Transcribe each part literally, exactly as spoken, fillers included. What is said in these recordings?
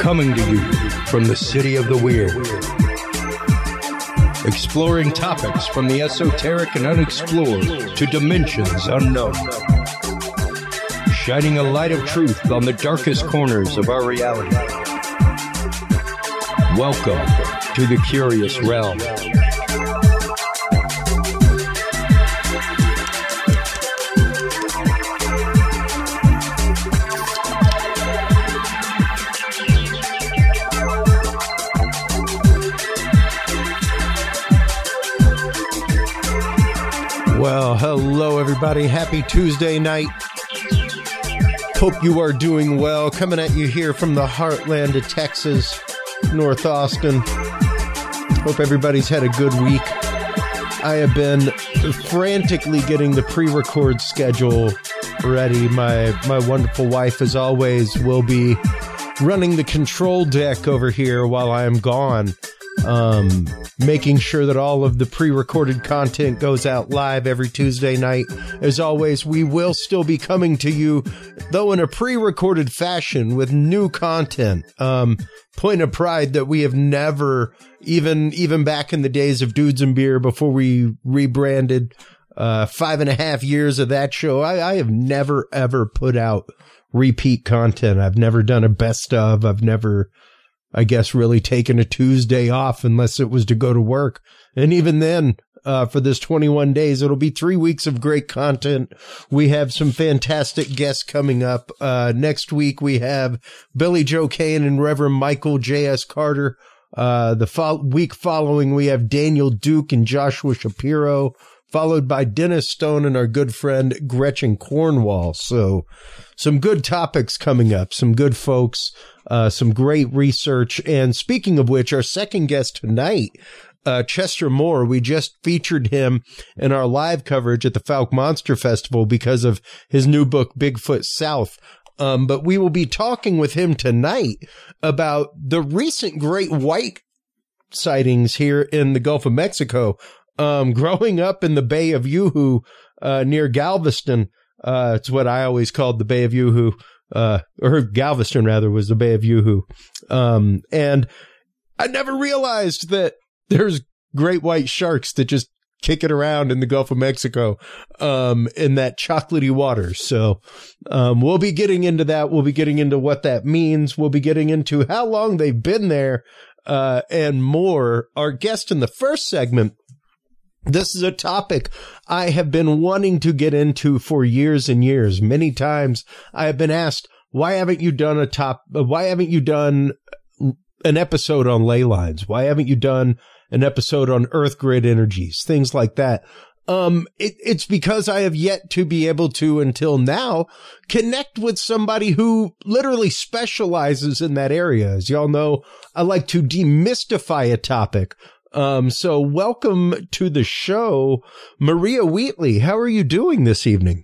Coming to you from the city of the weird. Exploring topics from the esoteric and unexplored to dimensions unknown. Shining a light of truth on the darkest corners of our reality. Welcome to the Curious Realm. Well, hello everybody. Happy Tuesday night. Hope you are doing well. Coming at you here from the heartland of Texas, North Austin. Hope everybody's had a good week. I have been frantically getting the pre-record schedule ready. My my wonderful wife, as always, will be running the control deck over here while I am gone. Um, making sure that all of the pre-recorded content goes out live every Tuesday night. As always, we will still be coming to you, though in a pre-recorded fashion with new content. Um, point of pride that we have never, even, even back in the days of Dudes and Beer before we rebranded, uh, five and a half years of that show, I, I have never ever put out repeat content. I've never done a best of. I've never, I guess, really taken a Tuesday off unless it was to go to work. And even then, uh, for this twenty-one days, it'll be three weeks of great content. We have some fantastic guests coming up. Uh, next week, we have Billy Joe Kane and Reverend Michael J S. Carter. Uh, the fo- week following, we have Daniel Duke and Joshua Shapiro, followed by Dennis Stone and our good friend Gretchen Cornwall. So some good topics coming up, some good folks, uh, some great research. And speaking of which, our second guest tonight, uh, Chester Moore, we just featured him in our live coverage at the Falk Monster Festival because of his new book, Bigfoot South. Um, but we will be talking with him tonight about the recent great white sightings here in the Gulf of Mexico. Um, growing up in the Bay of Yuhu, uh, near Galveston, uh, it's what I always called the Bay of Yuhu, uh, or Galveston rather was the Bay of Yuhu. Um, and I never realized that there's great white sharks that just kick it around in the Gulf of Mexico, um, in that chocolatey water. So, um, we'll be getting into that. We'll be getting into what that means. We'll be getting into how long they've been there, uh, and more. Our guest in the first segment, this is a topic I have been wanting to get into for years and years. Many times I have been asked, why haven't you done a top, why haven't you done an episode on ley lines? Why haven't you done an episode on earth grid energies? Things like that. Um, it, it's because I have yet to be able to, until now, connect with somebody who literally specializes in that area. As y'all know, I like to demystify a topic. Um, so welcome to the show, Maria Wheatley. How are you doing this evening?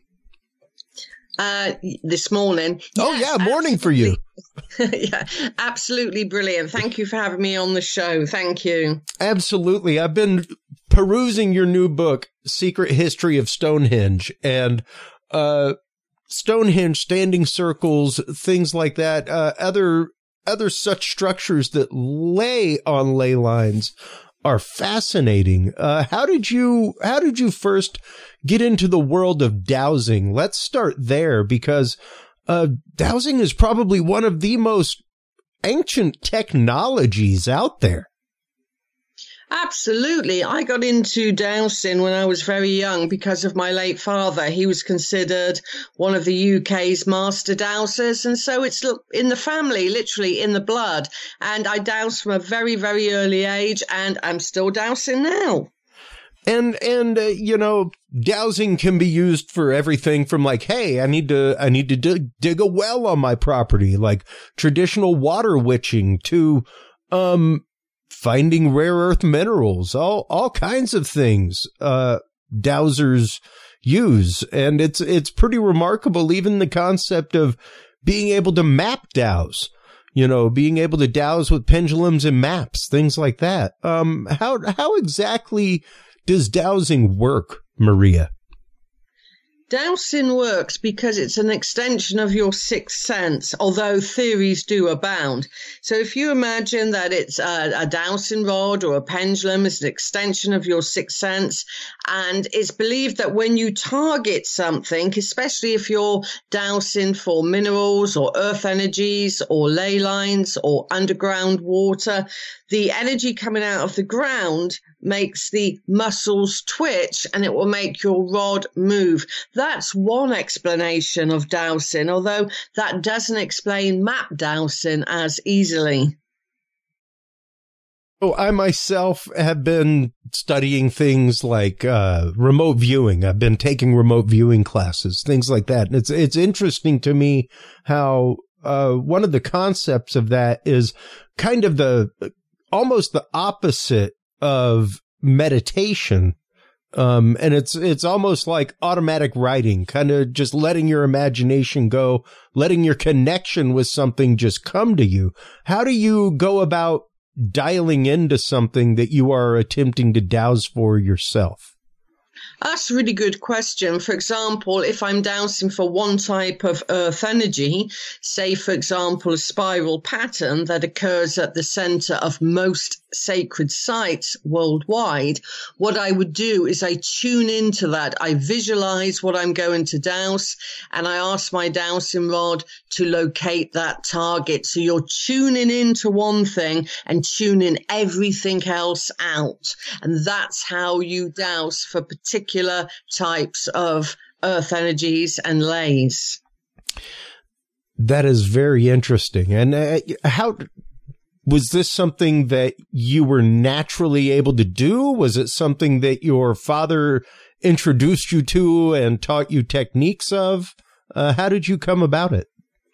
Uh, this morning. Oh, yes, yeah, morning for you. Yeah, absolutely brilliant. Thank you for having me on the show. Thank you. Absolutely. I've been perusing your new book, Secret History of Stonehenge, and uh, Stonehenge, standing circles, things like that, uh, other other such structures that lay on ley lines are fascinating. Uh, how did you, how did you first get into the world of dowsing? Let's start there, because, uh, dowsing is probably one of the most ancient technologies out there. Absolutely. I got into dowsing when I was very young because of my late father. He was considered one of the U K's master dowsers. And so it's in the family, literally in the blood. And I dowsed from a very, very early age, and I'm still dowsing now. And, and, uh, you know, dowsing can be used for everything from like, hey, I need to, I need to dig, dig a well on my property, like traditional water witching, to, um, finding rare earth minerals, all, all kinds of things, uh, dowsers use. And it's, it's pretty remarkable, even the concept of being able to map douse, you know, being able to douse with pendulums and maps, things like that. Um, how, how exactly does dowsing work, Maria? Dowsing works because it's an extension of your sixth sense, although theories do abound. So if you imagine that it's a, a dowsing rod or a pendulum is an extension of your sixth sense, and it's believed that when you target something, especially if you're dowsing for minerals or earth energies or ley lines or underground water, the energy coming out of the ground makes the muscles twitch and it will make your rod move. That's one explanation of dowsing, although that doesn't explain map dowsing as easily. Oh, I myself have been studying things like uh, remote viewing. I've been taking remote viewing classes, things like that. And it's it's interesting to me how uh, one of the concepts of that is kind of the almost the opposite of meditation. Um, and it's, it's almost like automatic writing, kind of just letting your imagination go, letting your connection with something just come to you. How do you go about dialing into something that you are attempting to dowse for yourself? That's a really good question. For example, if I'm dowsing for one type of earth energy, say, for example, a spiral pattern that occurs at the center of most sacred sites worldwide, what I would do is I tune into that. I visualize what I'm going to douse, and I ask my dowsing rod to locate that target. So you're tuning into one thing and tuning everything else out. And that's how you douse for particular types of earth energies and lays. That is very interesting. And uh, how was this something that you were naturally able to do? Was it something that your father introduced you to and taught you techniques of? Uh, how did you come about it?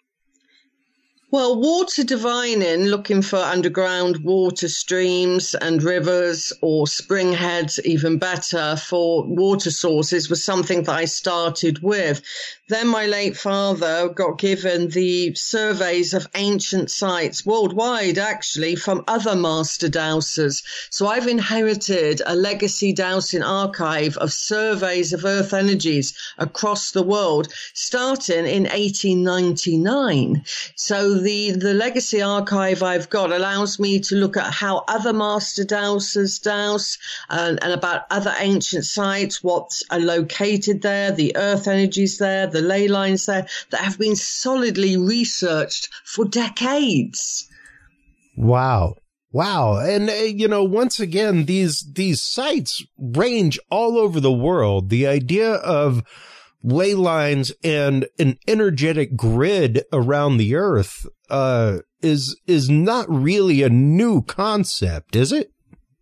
Well, water divining, looking for underground water streams and rivers or spring heads, even better, for water sources was something that I started with. Then my late father got given the surveys of ancient sites worldwide, actually, from other master dowsers. So I've inherited a legacy dowsing archive of surveys of earth energies across the world, starting in eighteen ninety-nine. So The, the legacy archive I've got allows me to look at how other master dowsers douse and, and about other ancient sites, what's are located there, the earth energies there, the ley lines there, that have been solidly researched for decades. Wow. Wow. And, uh, you know, once again, these these sites range all over the world. The idea of ley lines and an energetic grid around the earth uh, is is not really a new concept, is it?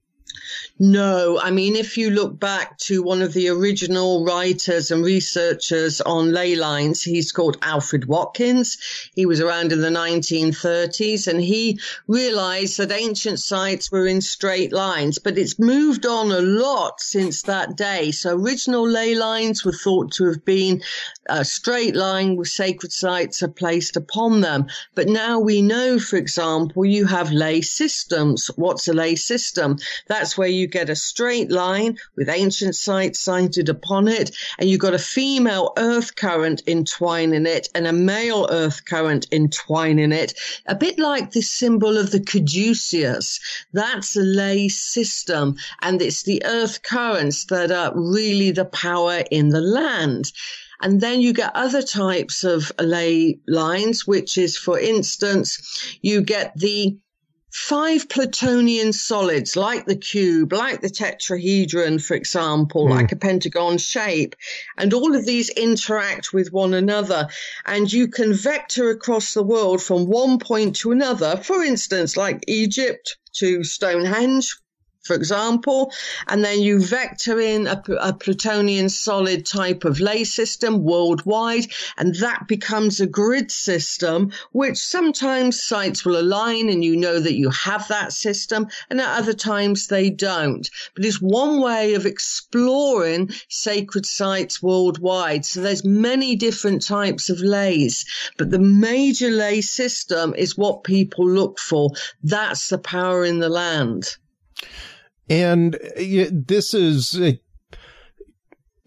No, I mean, if you look back to one of the original writers and researchers on ley lines, he's called Alfred Watkins. He was around in the nineteen thirties, and he realized that ancient sites were in straight lines, but it's moved on a lot since that day. So original ley lines were thought to have been a straight line with sacred sites are placed upon them. But now we know, for example, you have ley systems. What's a ley system? That's where you get a straight line with ancient sites sited upon it, and you've got a female earth current entwining it and a male earth current entwining it, a bit like the symbol of the caduceus. That's a ley system, and it's the earth currents that are really the power in the land. And then you get other types of ley lines, which is, for instance, you get the five Platonian solids, like the cube, like the tetrahedron, for example, mm. like a pentagon shape. And all of these interact with one another. And you can vector across the world from one point to another, for instance, like Egypt to Stonehenge, for example, and then you vector in a, a Plutonian solid type of ley system worldwide, and that becomes a grid system, which sometimes sites will align and you know that you have that system, and at other times they don't. But it's one way of exploring sacred sites worldwide. So there's many different types of leys, but the major ley system is what people look for. That's the power in the land. And this is,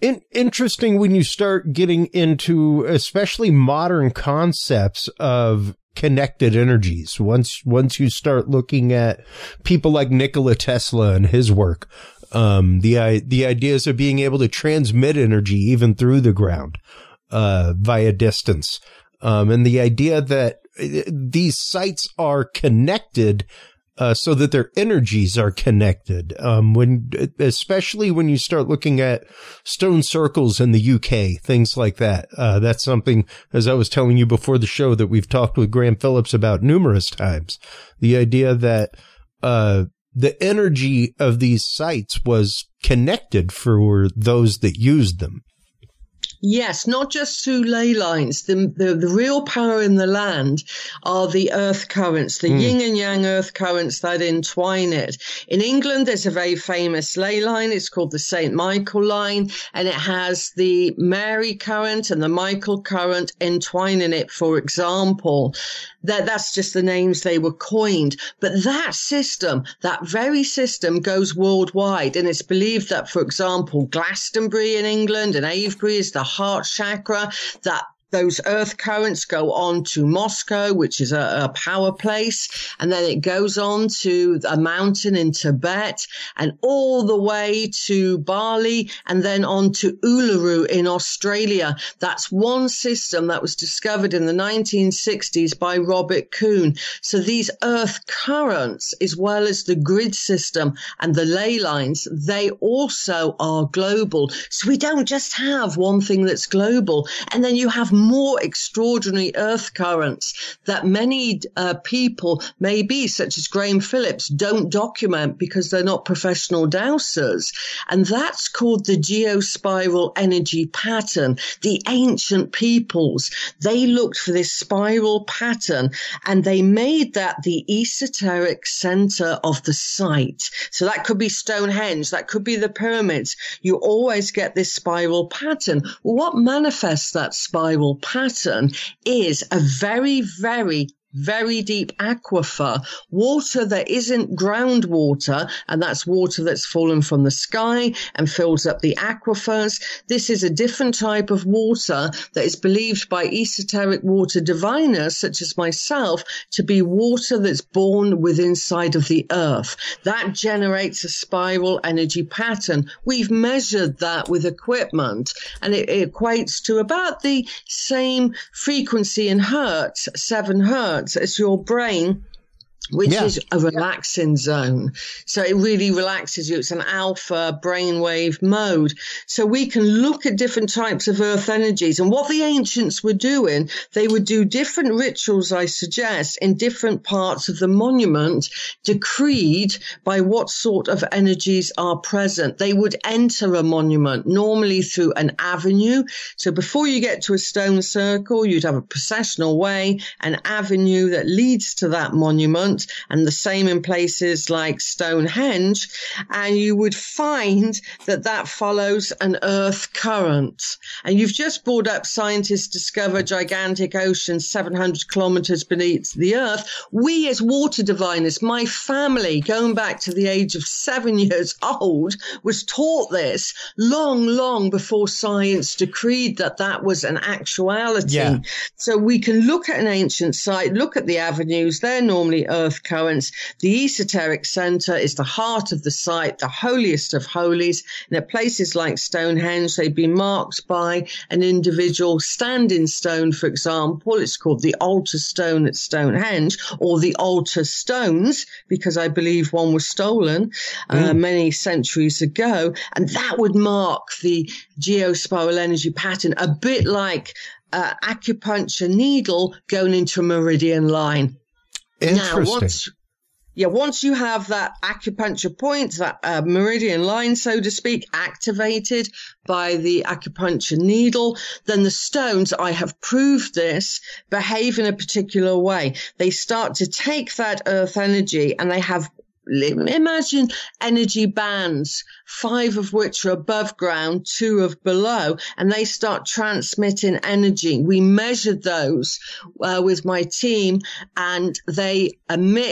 In- interesting when you start getting into especially modern concepts of connected energies. Once once you start looking at people like Nikola Tesla and his work, um, the the ideas of being able to transmit energy even through the ground uh, via distance, um, and the idea that these sites are connected. Uh, so that their energies are connected. Um, when, especially when you start looking at stone circles in the U K, things like that. Uh, that's something, as I was telling you before the show, that we've talked with Graham Phillips about numerous times. The idea that, uh, the energy of these sites was connected for those that used them. Yes, not just through ley lines. The, the the real power in the land are the earth currents, the mm. yin and yang earth currents that entwine it. In England, there's a very famous ley line. It's called the Saint Michael line, and it has the Mary current and the Michael current entwining it, for example. That, that's just the names they were coined. But that system, that very system goes worldwide. And it's believed that, for example, Glastonbury in England and Avebury is the heart chakra, that those earth currents go on to Moscow, which is a, a power place, and then it goes on to a mountain in Tibet and all the way to Bali and then on to Uluru in Australia. That's one system that was discovered in the nineteen sixties by Robert Kuhn. So these earth currents, as well as the grid system and the ley lines, they also are global. So we don't just have one thing that's global. And then you have more extraordinary earth currents that many uh, people, maybe such as Graham Phillips, don't document because they're not professional dowsers. And that's called the geospiral energy pattern. The ancient peoples, they looked for this spiral pattern and they made that the esoteric center of the site. So that could be Stonehenge, that could be the pyramids. You always get this spiral pattern. Well, what manifests that spiral pattern is a very, very very deep aquifer, water that isn't groundwater, and that's water that's fallen from the sky and fills up the aquifers. This is a different type of water that is believed by esoteric water diviners, such as myself, to be water that's born within inside of the earth. That generates a spiral energy pattern. We've measured that with equipment, and it, it equates to about the same frequency in hertz, seven hertz, as your brain, which yeah. is a relaxing zone. So it really relaxes you. It's an alpha brainwave mode. So we can look at different types of earth energies. And what the ancients were doing, they would do different rituals, I suggest, in different parts of the monument, decreed by what sort of energies are present. They would enter a monument, normally through an avenue. So before you get to a stone circle, you'd have a processional way, an avenue that leads to that monument. And the same in places like Stonehenge, and you would find that that follows an earth current. And you've just brought up scientists discover gigantic oceans seven hundred kilometers beneath the earth. We as water diviners, my family, going back to the age of seven years old, was taught this long, long before science decreed that that was an actuality. Yeah. So we can look at an ancient site, look at the avenues, they're normally earth currents. The esoteric center is the heart of the site, the holiest of holies. And at places like Stonehenge, they'd be marked by an individual standing stone, for example. It's called the altar stone at Stonehenge, or the altar stones, because I believe one was stolen uh, mm. many centuries ago. And that would mark the geospiral energy pattern, a bit like uh, acupuncture needle going into a meridian line. Interesting. Now, once, yeah, once you have that acupuncture point, that uh, meridian line, so to speak, activated by the acupuncture needle, then the stones, I have proved this, behave in a particular way. They start to take that earth energy and they have, imagine energy bands, five of which are above ground, two of below, and they start transmitting energy. We measured those uh, with my team, and they emit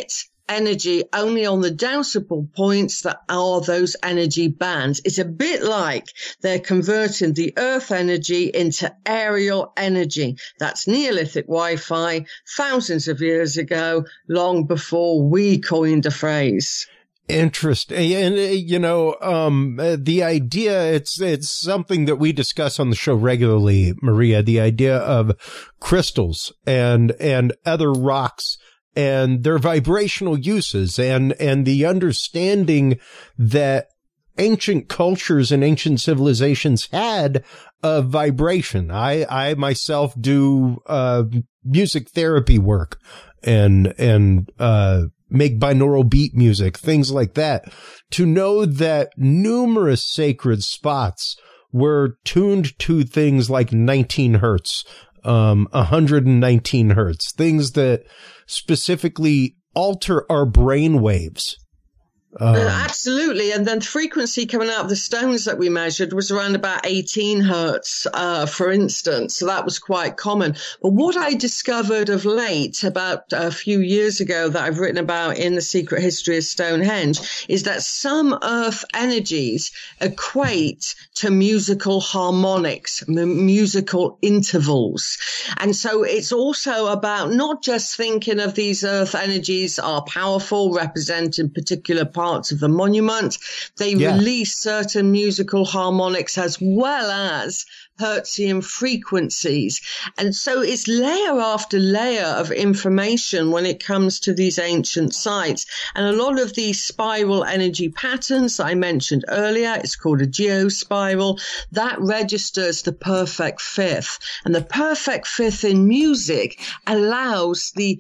energy only on the dowsable points that are those energy bands. It's a bit like they're converting the earth energy into aerial energy. That's Neolithic Wi-Fi thousands of years ago, long before we coined the phrase. Interesting. And, you know, um, the idea, it's, it's something that we discuss on the show regularly, Maria, the idea of crystals and, and other rocks and their vibrational uses and, and the understanding that ancient cultures and ancient civilizations had of vibration. I, I myself do, uh, music therapy work and, and, uh, make binaural beat music, things like that, to know that numerous sacred spots were tuned to things like nineteen hertz, um, one hundred nineteen hertz, things that specifically alter our brain waves. Um, uh, absolutely. And then frequency coming out of the stones that we measured was around about eighteen hertz, uh, for instance. So that was quite common. But what I discovered of late, about a few years ago, that I've written about in The Secret History of Stonehenge, is that some earth energies equate to musical harmonics, m- musical intervals. And so it's also about not just thinking of these earth energies are powerful, representing particular parts of the monument. They yeah. release certain musical harmonics as well as Hertzian frequencies. And so it's layer after layer of information when it comes to these ancient sites. And a lot of these spiral energy patterns that I mentioned earlier, it's called a geospiral, that registers the perfect fifth. And the perfect fifth in music allows the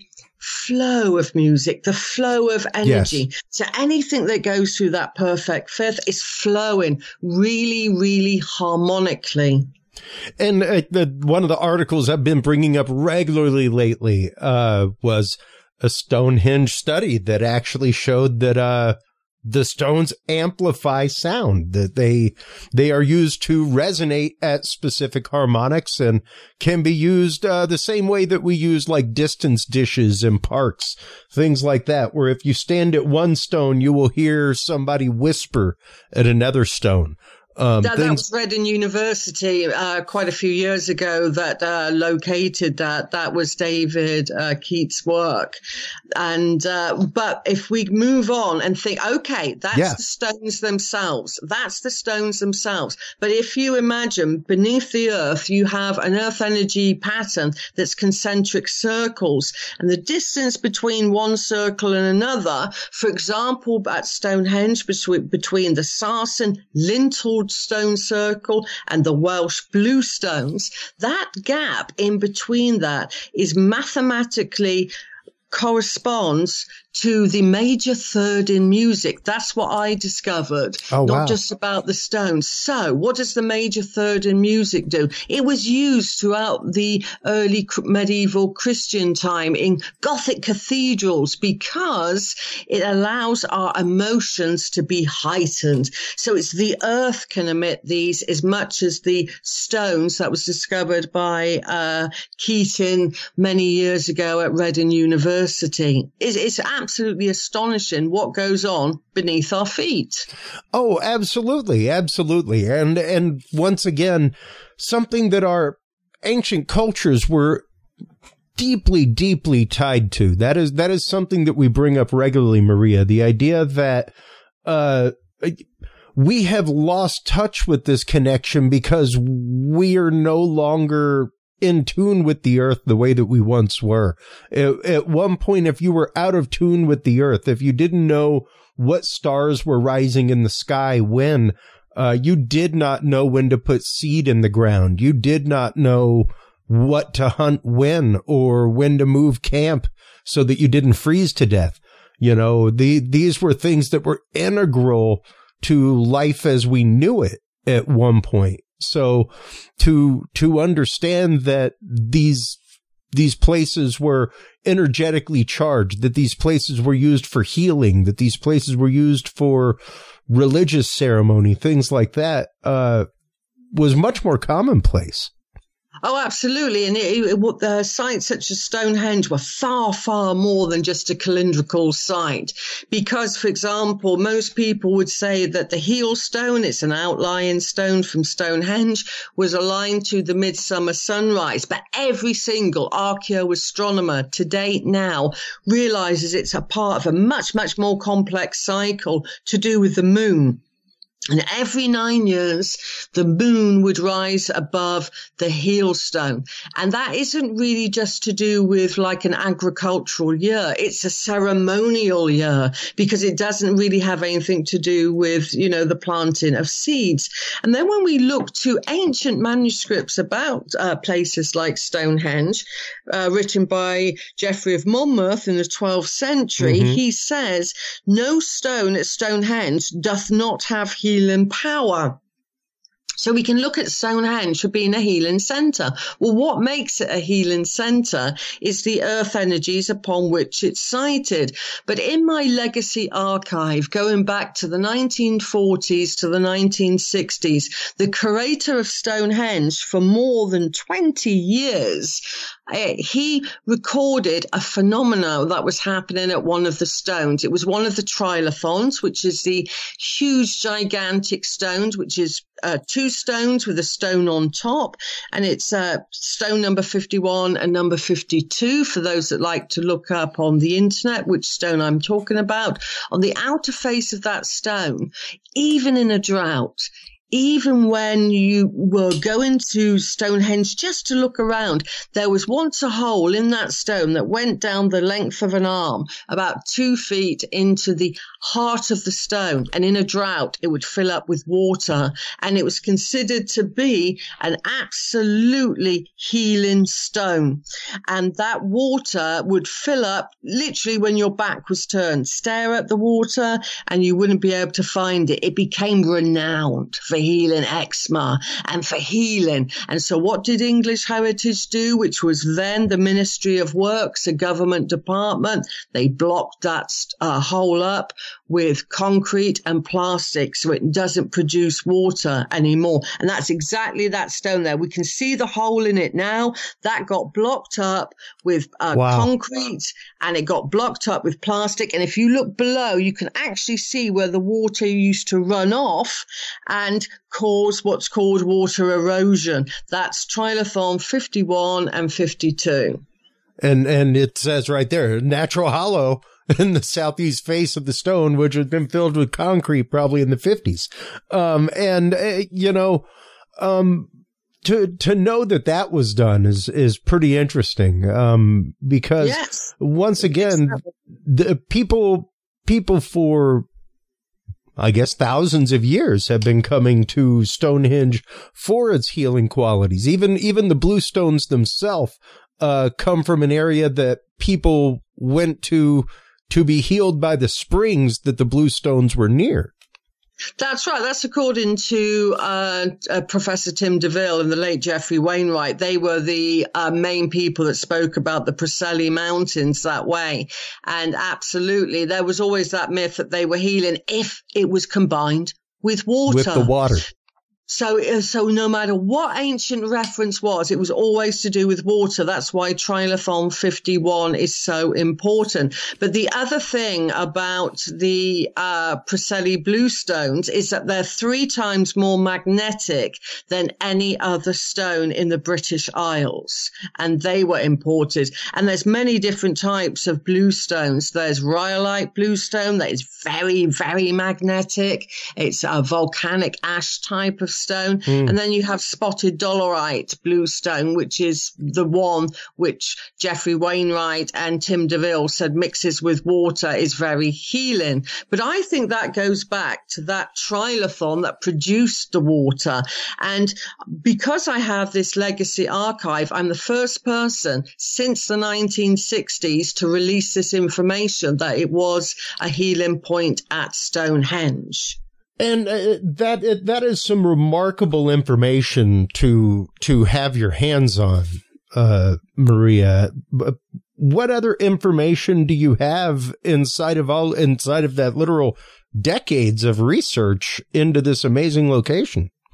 flow of music, the flow of energy. Yes. So anything that goes through that perfect fifth is flowing really, really harmonically. And uh, the, one of the articles I've been bringing up regularly lately uh, was a Stonehenge study that actually showed that uh, the stones amplify sound, that they they are used to resonate at specific harmonics and can be used uh, the same way that we use like distance dishes in parks, things like that, where if you stand at one stone, you will hear somebody whisper at another stone. Um, that, that was Reading University uh, quite a few years ago that uh, located that. That was David uh, Keats' work. And uh, but if we move on and think, okay, that's yeah. the stones themselves. That's the stones themselves. But if you imagine beneath the earth, you have an earth energy pattern that's concentric circles. And the distance between one circle and another, for example, at Stonehenge, between, between the Sarsen lintel stone circle and the Welsh blue stones, that gap in between that is mathematically corresponds to the major third in music. That's what I discovered. Oh, not wow. just about the stones. So what does the major third in music do? It was used throughout the early medieval Christian time in Gothic cathedrals because it allows our emotions to be heightened. So it's the earth can emit these as much as the stones. That was discovered by uh, Keating many years ago at Reading University. It's, it's absolutely astonishing what goes on beneath our feet. Oh, absolutely. Absolutely. And, and once again, something that our ancient cultures were deeply, deeply tied to. That is, that is something that we bring up regularly, Maria. The idea that, uh, we have lost touch with this connection because we are no longer in tune with the earth the way that we once were. At, at one point, if you were out of tune with the earth, if you didn't know what stars were rising in the sky when, uh, you did not know when to put seed in the ground. You did not know what to hunt when or when to move camp so that you didn't freeze to death. You know, the, these were things that were integral to life as we knew it at one point. So to, to understand that these, these places were energetically charged, that these places were used for healing, that these places were used for religious ceremony, things like that, uh, was much more commonplace. Oh, absolutely. And it, it, it, the sites such as Stonehenge were far, far more than just a cylindrical site. Because, for example, most people would say that the heel stone, it's an outlying stone from Stonehenge, was aligned to the midsummer sunrise. But every single archaeoastronomer to date now realizes it's a part of a much, much more complex cycle to do with the moon. And every nine years, the moon would rise above the heel stone. And that isn't really just to do with like an agricultural year. It's a ceremonial year because it doesn't really have anything to do with, you know, the planting of seeds. And then when we look to ancient manuscripts about uh, places like Stonehenge, uh, written by Geoffrey of Monmouth in the twelfth century, mm-hmm. he says, no stone at Stonehenge doth not have healing power. So we can look at Stonehenge for being a healing center. Well, what makes it a healing center is the earth energies upon which it's sited. But in my legacy archive, going back to the nineteen forties to the nineteen sixties, the curator of Stonehenge for more than twenty years, uh, he recorded a phenomenon that was happening at one of the stones. It was one of the trilithons, which is the huge, gigantic stones, which is Uh, two stones with a stone on top, and it's uh, stone number fifty-one and number fifty-two for those that like to look up on the internet which stone I'm talking about. On the outer face of that stone, even in a drought, even when you were going to Stonehenge just to look around, there was once a hole in that stone that went down the length of an arm, about two feet into the heart of the stone. And in a drought, it would fill up with water. And it was considered to be an absolutely healing stone. And that water would fill up literally when your back was turned. Stare at the water and you wouldn't be able to find it. It became renowned for healing eczema and for healing. And so what did English Heritage do, which was then the Ministry of Works, a government department? They blocked that uh, hole up with concrete and plastic so it doesn't produce water anymore. And that's exactly that stone there. We can see the hole in it now. That got blocked up with uh, wow. concrete, and it got blocked up with plastic. And if you look below, you can actually see where the water used to run off and cause what's called water erosion. That's Trilithon fifty-one and fifty-two. And and it says right there, natural hollow in the southeast face of the stone, which had been filled with concrete probably in the fifties. Um, and, uh, you know, um, to to know that that was done is is pretty interesting, um, because yes. once again, the people people for, I guess, thousands of years have been coming to Stonehenge for its healing qualities. Even even the bluestones themselves uh, come from an area that people went to to be healed by the springs that the bluestones were near. That's right. That's according to uh, uh, Professor Tim DeVille and the late Geoffrey Wainwright. They were the uh, main people that spoke about the Preseli Mountains that way. And absolutely, there was always that myth that they were healing if it was combined with water. With the water. So, so no matter what ancient reference was, it was always to do with water. That's why Trilithon fifty-one is so important. But the other thing about the uh, Preseli bluestones is that they're three times more magnetic than any other stone in the British Isles, and they were imported. And there's many different types of bluestones. There's rhyolite bluestone that is very, very magnetic. It's a volcanic ash type of stone. Mm. And then you have spotted dolerite bluestone, which is the one which Geoffrey Wainwright and Tim DeVille said mixes with water is very healing. But I think that goes back to that trilithon that produced the water. And because I have this legacy archive, I'm the first person since the nineteen sixties to release this information that it was a healing point at Stonehenge. And uh, that that is some remarkable information to to have your hands on, uh, Maria. What other information do you have inside of all inside of that literal decades of research into this amazing location?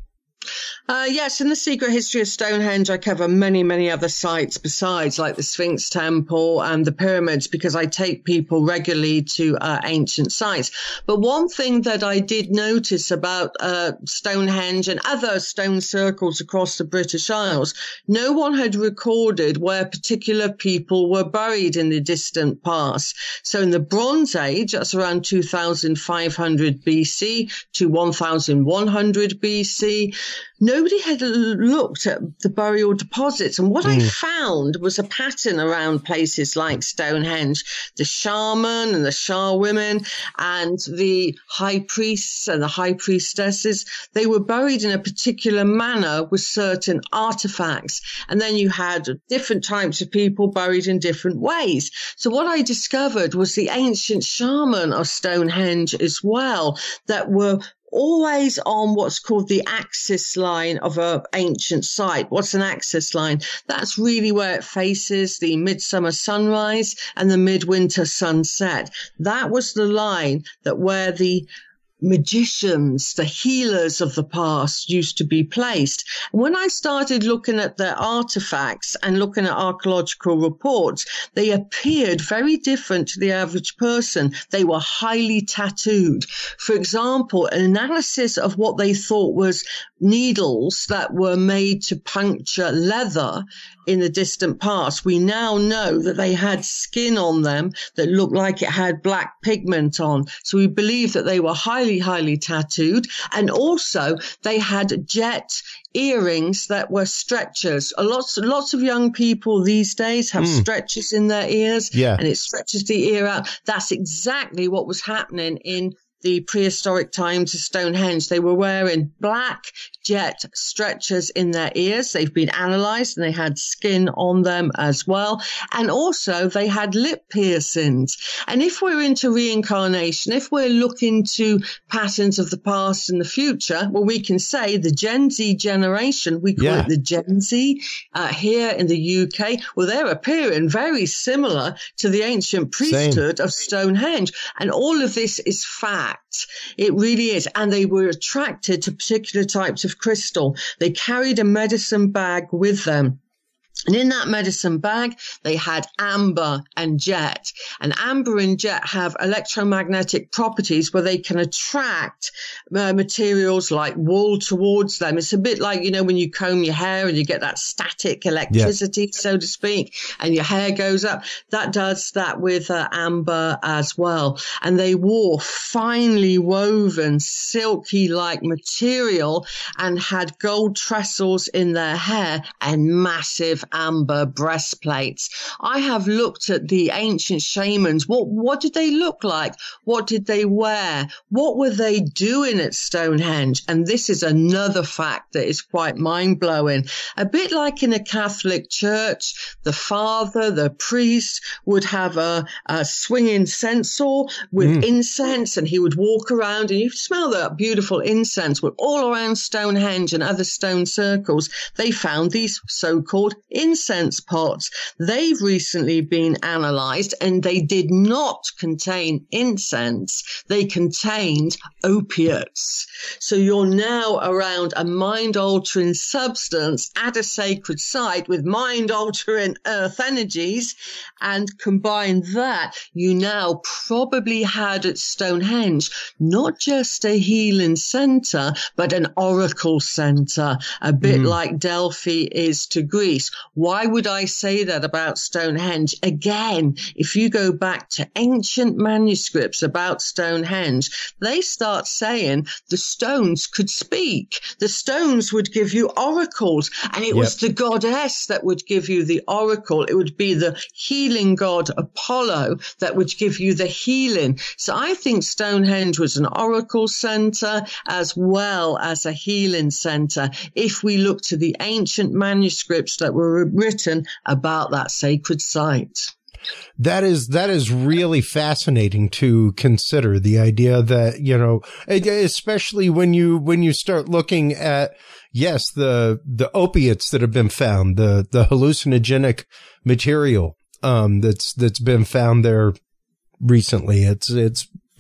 Uh, yes, in The Secret History of Stonehenge, I cover many, many other sites besides, like the Sphinx Temple and the pyramids, because I take people regularly to uh, ancient sites. But one thing that I did notice about uh, Stonehenge and other stone circles across the British Isles, no one had recorded where particular people were buried in the distant past. So in the Bronze Age, that's around two thousand five hundred B C to one thousand one hundred B C, nobody had looked at the burial deposits. And what mm. I found was a pattern around places like Stonehenge. The shaman and the charwomen and the high priests and the high priestesses, they were buried in a particular manner with certain artifacts. And then you had different types of people buried in different ways. So what I discovered was the ancient shaman of Stonehenge as well, that were always on what's called the axis line of an ancient site. What's an axis line? That's really where it faces the midsummer sunrise and the midwinter sunset. That was the line that where the magicians, the healers of the past used to be placed. When I started looking at their artifacts and looking at archaeological reports, they appeared very different to the average person. They were highly tattooed. For example, an analysis of what they thought was needles that were made to puncture leather in the distant past, we now know that they had skin on them that looked like it had black pigment on. So we believe that they were highly, highly tattooed. And also they had jet earrings that were stretchers. Lots, lots of young people these days have mm. stretchers in their ears, yeah. and it stretches the ear out. That's exactly what was happening in the prehistoric times of Stonehenge. They were wearing black jet stretchers in their ears. They've been analysed and they had skin on them as well. And also they had lip piercings. And if we're into reincarnation, if we're looking to patterns of the past and the future, well, we can say the Gen Z generation, we call yeah. it the Gen Z uh, here in the U K, well, they're appearing very similar to the ancient priesthood Same. of Stonehenge. And all of this is fact. It really is. And they were attracted to particular types of crystal. They carried a medicine bag with them. And in that medicine bag, they had amber and jet. And amber and jet have electromagnetic properties where they can attract uh, materials like wool towards them. It's a bit like, you know, when you comb your hair and you get that static electricity, yeah. so to speak, and your hair goes up. That does that with uh, amber as well. And they wore finely woven, silky-like material and had gold trestles in their hair and massive amber breastplates. I have looked at the ancient shamans. What, what did they look like? What did they wear? What were they doing at Stonehenge? And this is another fact that is quite mind-blowing. A bit like in a Catholic church, the father, the priest, would have a, a swinging censer with mm. incense, and he would walk around, and you smell that beautiful incense. Well, all around Stonehenge and other stone circles, they found these so-called incense pots. They've recently been analysed, and they did not contain incense. They contained opiates. So you're now around a mind-altering substance at a sacred site with mind-altering earth energies, and combine that, you now probably had at Stonehenge not just a healing centre, but an oracle centre, a bit mm. like Delphi is to Greece. Why would I say that about Stonehenge? Again, if you go back to ancient manuscripts about Stonehenge, they start saying the stones could speak. The stones would give you oracles, and it yep. was the goddess that would give you the oracle. It would be the healing god Apollo that would give you the healing. So I think Stonehenge was an oracle center as well as a healing center if we look to the ancient manuscripts that were written about that sacred site. That is, that is really fascinating to consider, the idea that, you know, especially when you, when you start looking at, yes, the, the opiates that have been found, the, the hallucinogenic material, um, that's, that's been found there recently. It's, it's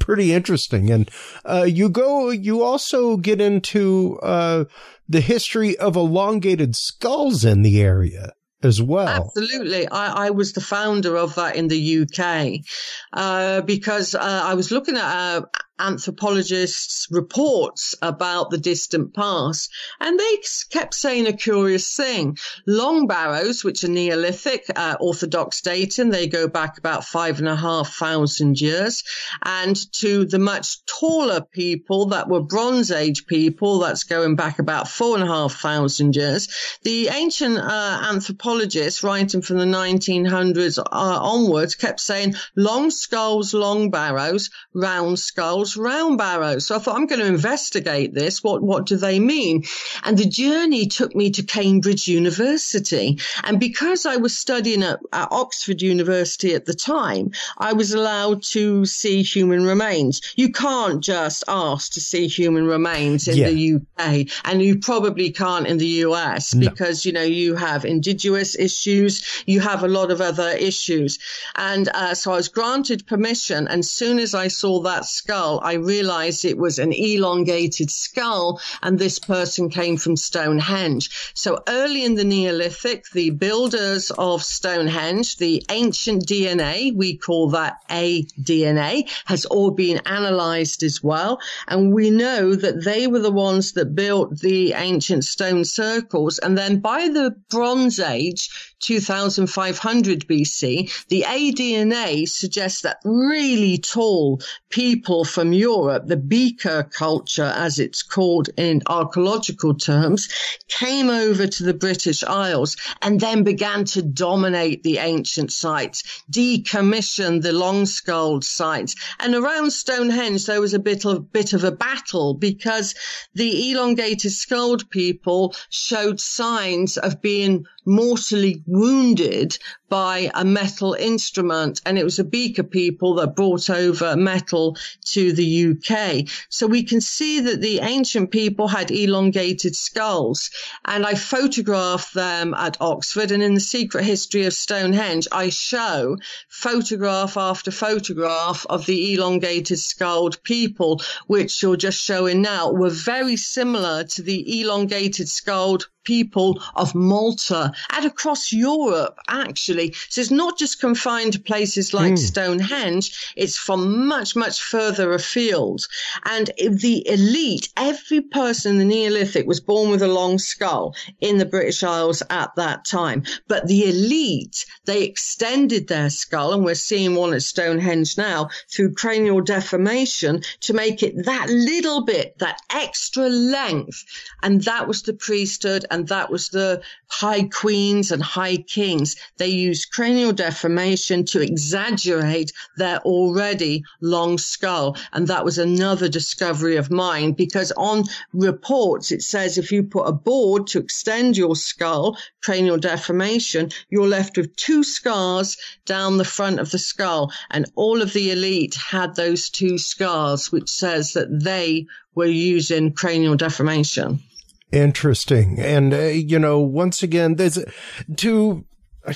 pretty interesting. And uh, you go, you also get into uh, the history of elongated skulls in the area as well. Absolutely. I, I was the founder of that in the U K uh, because uh, I was looking at uh, anthropologists' reports about the distant past, and they kept saying a curious thing. Long barrows, which are Neolithic, uh, orthodox dating, they go back about five and a half thousand years, and to the much taller people that were Bronze Age people, that's going back about four and a half thousand years. The ancient uh, anthropologists, writing from the nineteen hundreds uh, onwards, kept saying long skulls, long barrows, round skulls, round barrows. So I thought, I'm going to investigate this. What, what do they mean? And the journey took me to Cambridge University. And because I was studying at, at Oxford University at the time, I was allowed to see human remains. You can't just ask to see human remains in yeah. the U K, and you probably can't in the U S no. because, you know, you have indigenous issues, you have a lot of other issues. And uh, so I was granted permission, and soon as I saw that skull, I realized it was an elongated skull, and this person came from Stonehenge. So early in the Neolithic, the builders of Stonehenge, the ancient D N A, we call that A D N A, has all been analyzed as well. And we know that they were the ones that built the ancient stone circles. And then by the Bronze Age, two thousand five hundred B C, the A D N A suggests that really tall people from Europe, the Beaker culture, as it's called in archaeological terms, came over to the British Isles and then began to dominate the ancient sites, decommission the long-skulled sites. And around Stonehenge, there was a bit of, bit of a battle because the elongated skulled people showed signs of being mortally wounded by a metal instrument, and it was the Beaker people that brought over metal to the U K. So we can see that the ancient people had elongated skulls, and I photographed them at Oxford, and in the Secret History of Stonehenge, I show photograph after photograph of the elongated skulled people, which you're just showing now, were very similar to the elongated skulled people of Malta and across Europe, actually. So it's not just confined to places like mm. Stonehenge, it's from much, much further afield. And the elite, every person in the Neolithic was born with a long skull in the British Isles at that time. But the elite, they extended their skull, and we're seeing one at Stonehenge now, through cranial deformation to make it that little bit, that extra length. And that was the priesthood, and that was the high queens and high kings. They used cranial deformation to exaggerate their already long skull. And that was another discovery of mine, because on reports, it says if you put a board to extend your skull, cranial deformation, you're left with two scars down the front of the skull. And all of the elite had those two scars, which says that they were using cranial deformation. Interesting. And, uh, you know, once again, there's to,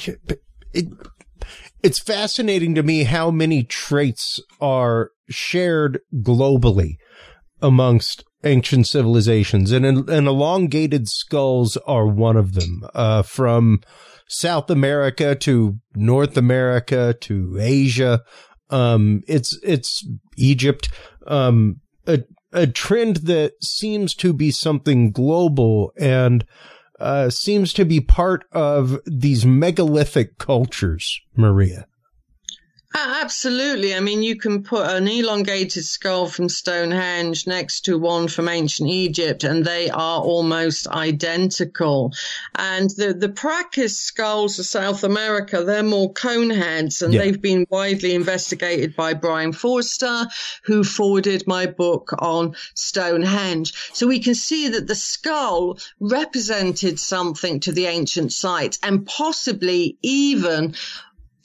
it, it's fascinating to me how many traits are shared globally amongst ancient civilizations, and, and elongated skulls are one of them, uh, from South America to North America to Asia. Um, it's, it's Egypt, um, a, a trend that seems to be something global and uh, seems to be part of these megalithic cultures, Maria. Absolutely. I mean, you can put an elongated skull from Stonehenge next to one from ancient Egypt, and they are almost identical. And the, the Paracas skulls of South America, they're more cone heads, and yeah. they've been widely investigated by Brian Forster, who forwarded my book on Stonehenge. So we can see that the skull represented something to the ancient sites, and possibly even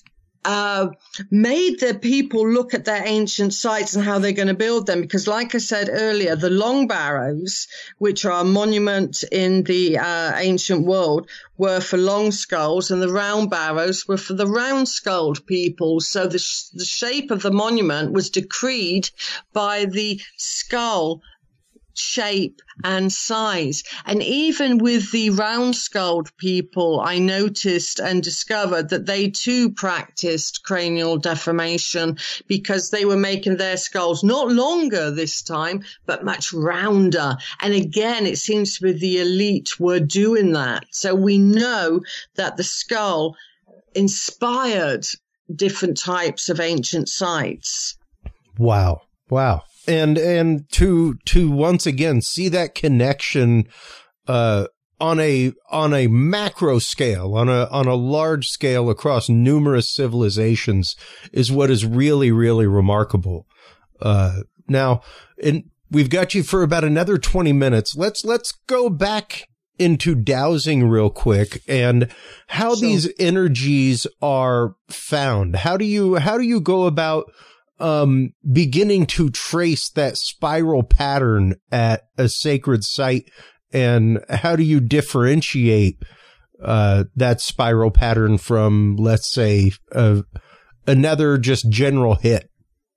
uh, made the people look at their ancient sites and how they're going to build them. Because like I said earlier, the long barrows, which are a monument in the uh, ancient world, were for long skulls, and the round barrows were for the round skulled people. So the, sh- the shape of the monument was decreed by the skull shape and size. And even with the round skulled people, I noticed and discovered that they too practiced cranial deformation, because they were making their skulls not longer this time, but much rounder. And again, it seems to be the elite were doing that. So we know that the skull inspired different types of ancient sites. Wow. Wow. And and to to once again see that connection uh, on a on a macro scale, on a on a large scale across numerous civilizations, is what is really really remarkable. Uh, now, and we've got you for about another twenty minutes. Let's let's go back into dowsing real quick and how sure. these energies are found. How do you how do you go about um, beginning to trace that spiral pattern at a sacred site, and how do you differentiate uh, that spiral pattern from, let's say, uh, another just general hit?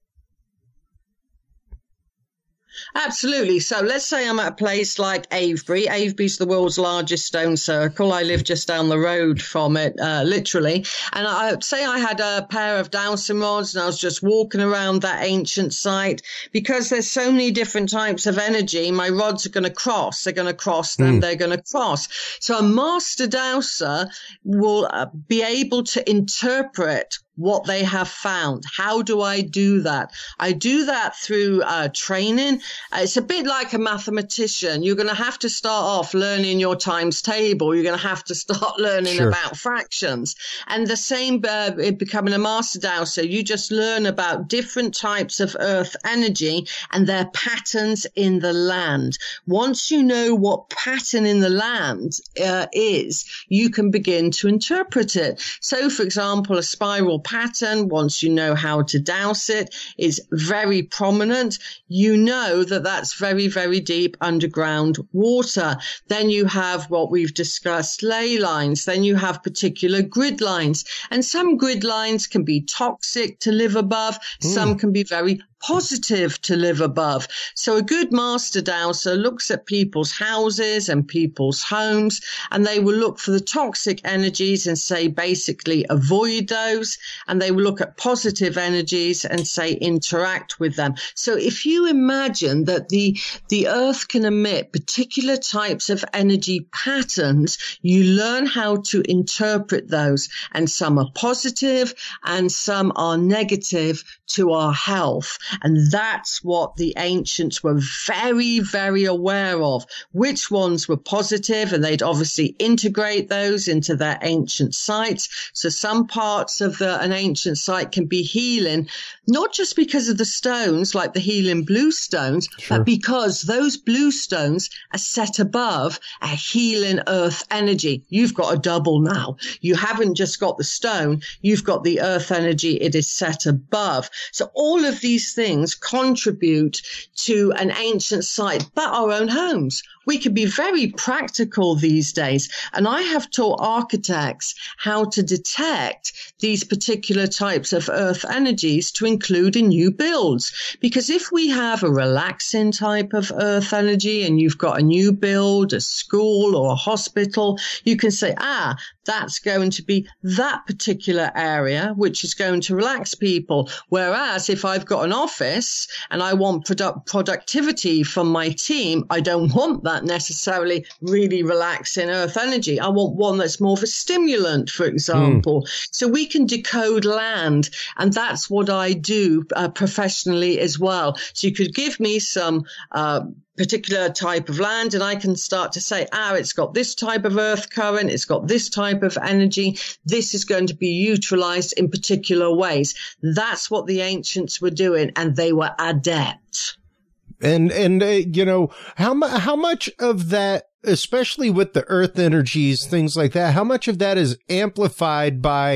Absolutely. So let's say I'm at a place like Avebury. Avebury's the world's largest stone circle. I live just down the road from it, uh, literally. And I say I had a pair of dowsing rods and I was just walking around that ancient site. Because there's so many different types of energy, my rods are going to cross. They're going to cross, then mm. they're going to cross. So a master dowser will uh, be able to interpret what they have found. How do I do that? I do that through uh, training. Uh, it's a bit like a mathematician. You're going to have to start off learning your times table. You're going to have to start learning sure. about fractions. And the same uh, in becoming a master dowser, you just learn about different types of earth energy and their patterns in the land. Once you know what pattern in the land uh, is, you can begin to interpret it. So, for example, a spiral pattern, once you know how to douse it, is very prominent. You know that that's very, very deep underground water. Then you have what we've discussed, ley lines. Then you have particular grid lines. And some grid lines can be toxic to live above. Mm. Some can be very positive to live above. So a good master dowser looks at people's houses and people's homes, and they will look for the toxic energies and say basically avoid those, and they will look at positive energies and say interact with them. So if you imagine that the the earth can emit particular types of energy patterns, you learn how to interpret those, and some are positive and some are negative to our health. And that's what the ancients were very, very aware of. Which ones were positive, and they'd obviously integrate those into their ancient sites. So some parts of the, an ancient site can be healing, not just because of the stones, like the healing blue stones, sure. but because those blue stones are set above a healing earth energy. You've got a double now. You haven't just got the stone, you've got the earth energy it is set above. So all of these things contribute to an ancient site, but our own homes. We can be very practical these days. And I have taught architects how to detect these particular types of earth energies to include in new builds. Because if we have a relaxing type of earth energy and you've got a new build, a school or a hospital, you can say, ah, that's going to be that particular area, which is going to relax people. Whereas if I've got an office and I want produ- productivity from my team, I don't want that necessarily really relaxing earth energy. I want one that's more of a stimulant, for example. Mm. So we can decode land, and that's what I do uh, professionally as well. So you could give me some uh, particular type of land, and I can start to say, ah, it's got this type of earth current, it's got this type of energy, this is going to be utilized in particular ways. That's what the ancients were doing, and they were adept. And, and, uh, you know, how mu- how much of that, especially with the earth energies, things like that, how much of that is amplified by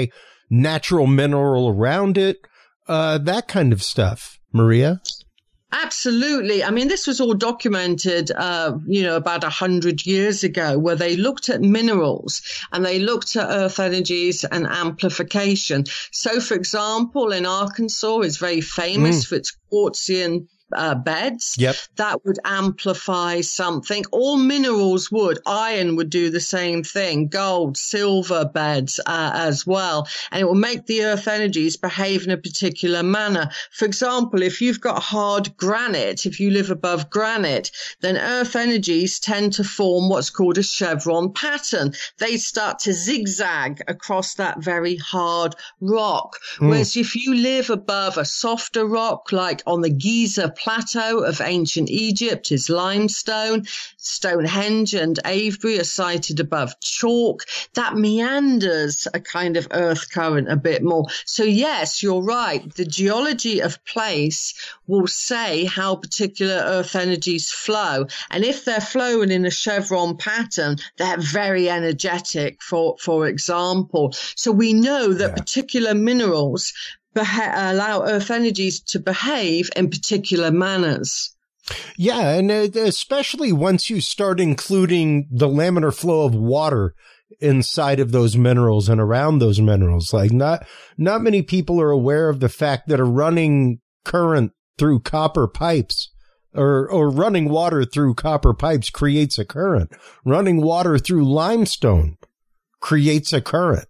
natural mineral around it, uh, that kind of stuff. Maria? Absolutely. I mean, this was all documented, uh, you know, about a hundred years ago, where they looked at minerals and they looked at earth energies and amplification. So, for example, in Arkansas, it's very famous mm. for its quartzian Uh, beds. Yep. That would amplify something. All minerals would. Iron would do the same thing. Gold, silver beds uh, as well. And it will make the earth energies behave in a particular manner. For example, if you've got hard granite, if you live above granite, then earth energies tend to form what's called a chevron pattern. They start to zigzag across that very hard rock. Mm. Whereas if you live above a softer rock, like on the Giza Plateau of ancient Egypt is limestone. Stonehenge and Avebury are sited above chalk. That meanders a kind of earth current a bit more. So yes, you're right. The geology of place will say how particular earth energies flow. And if they're flowing in a chevron pattern, they're very energetic, for, for example. So we know that yeah. particular minerals Beha- allow earth energies to behave in particular manners. Yeah, and especially once you start including the laminar flow of water inside of those minerals and around those minerals. Like not not many people are aware of the fact that a running current through copper pipes or or running water through copper pipes creates a current. Running water through limestone creates a current.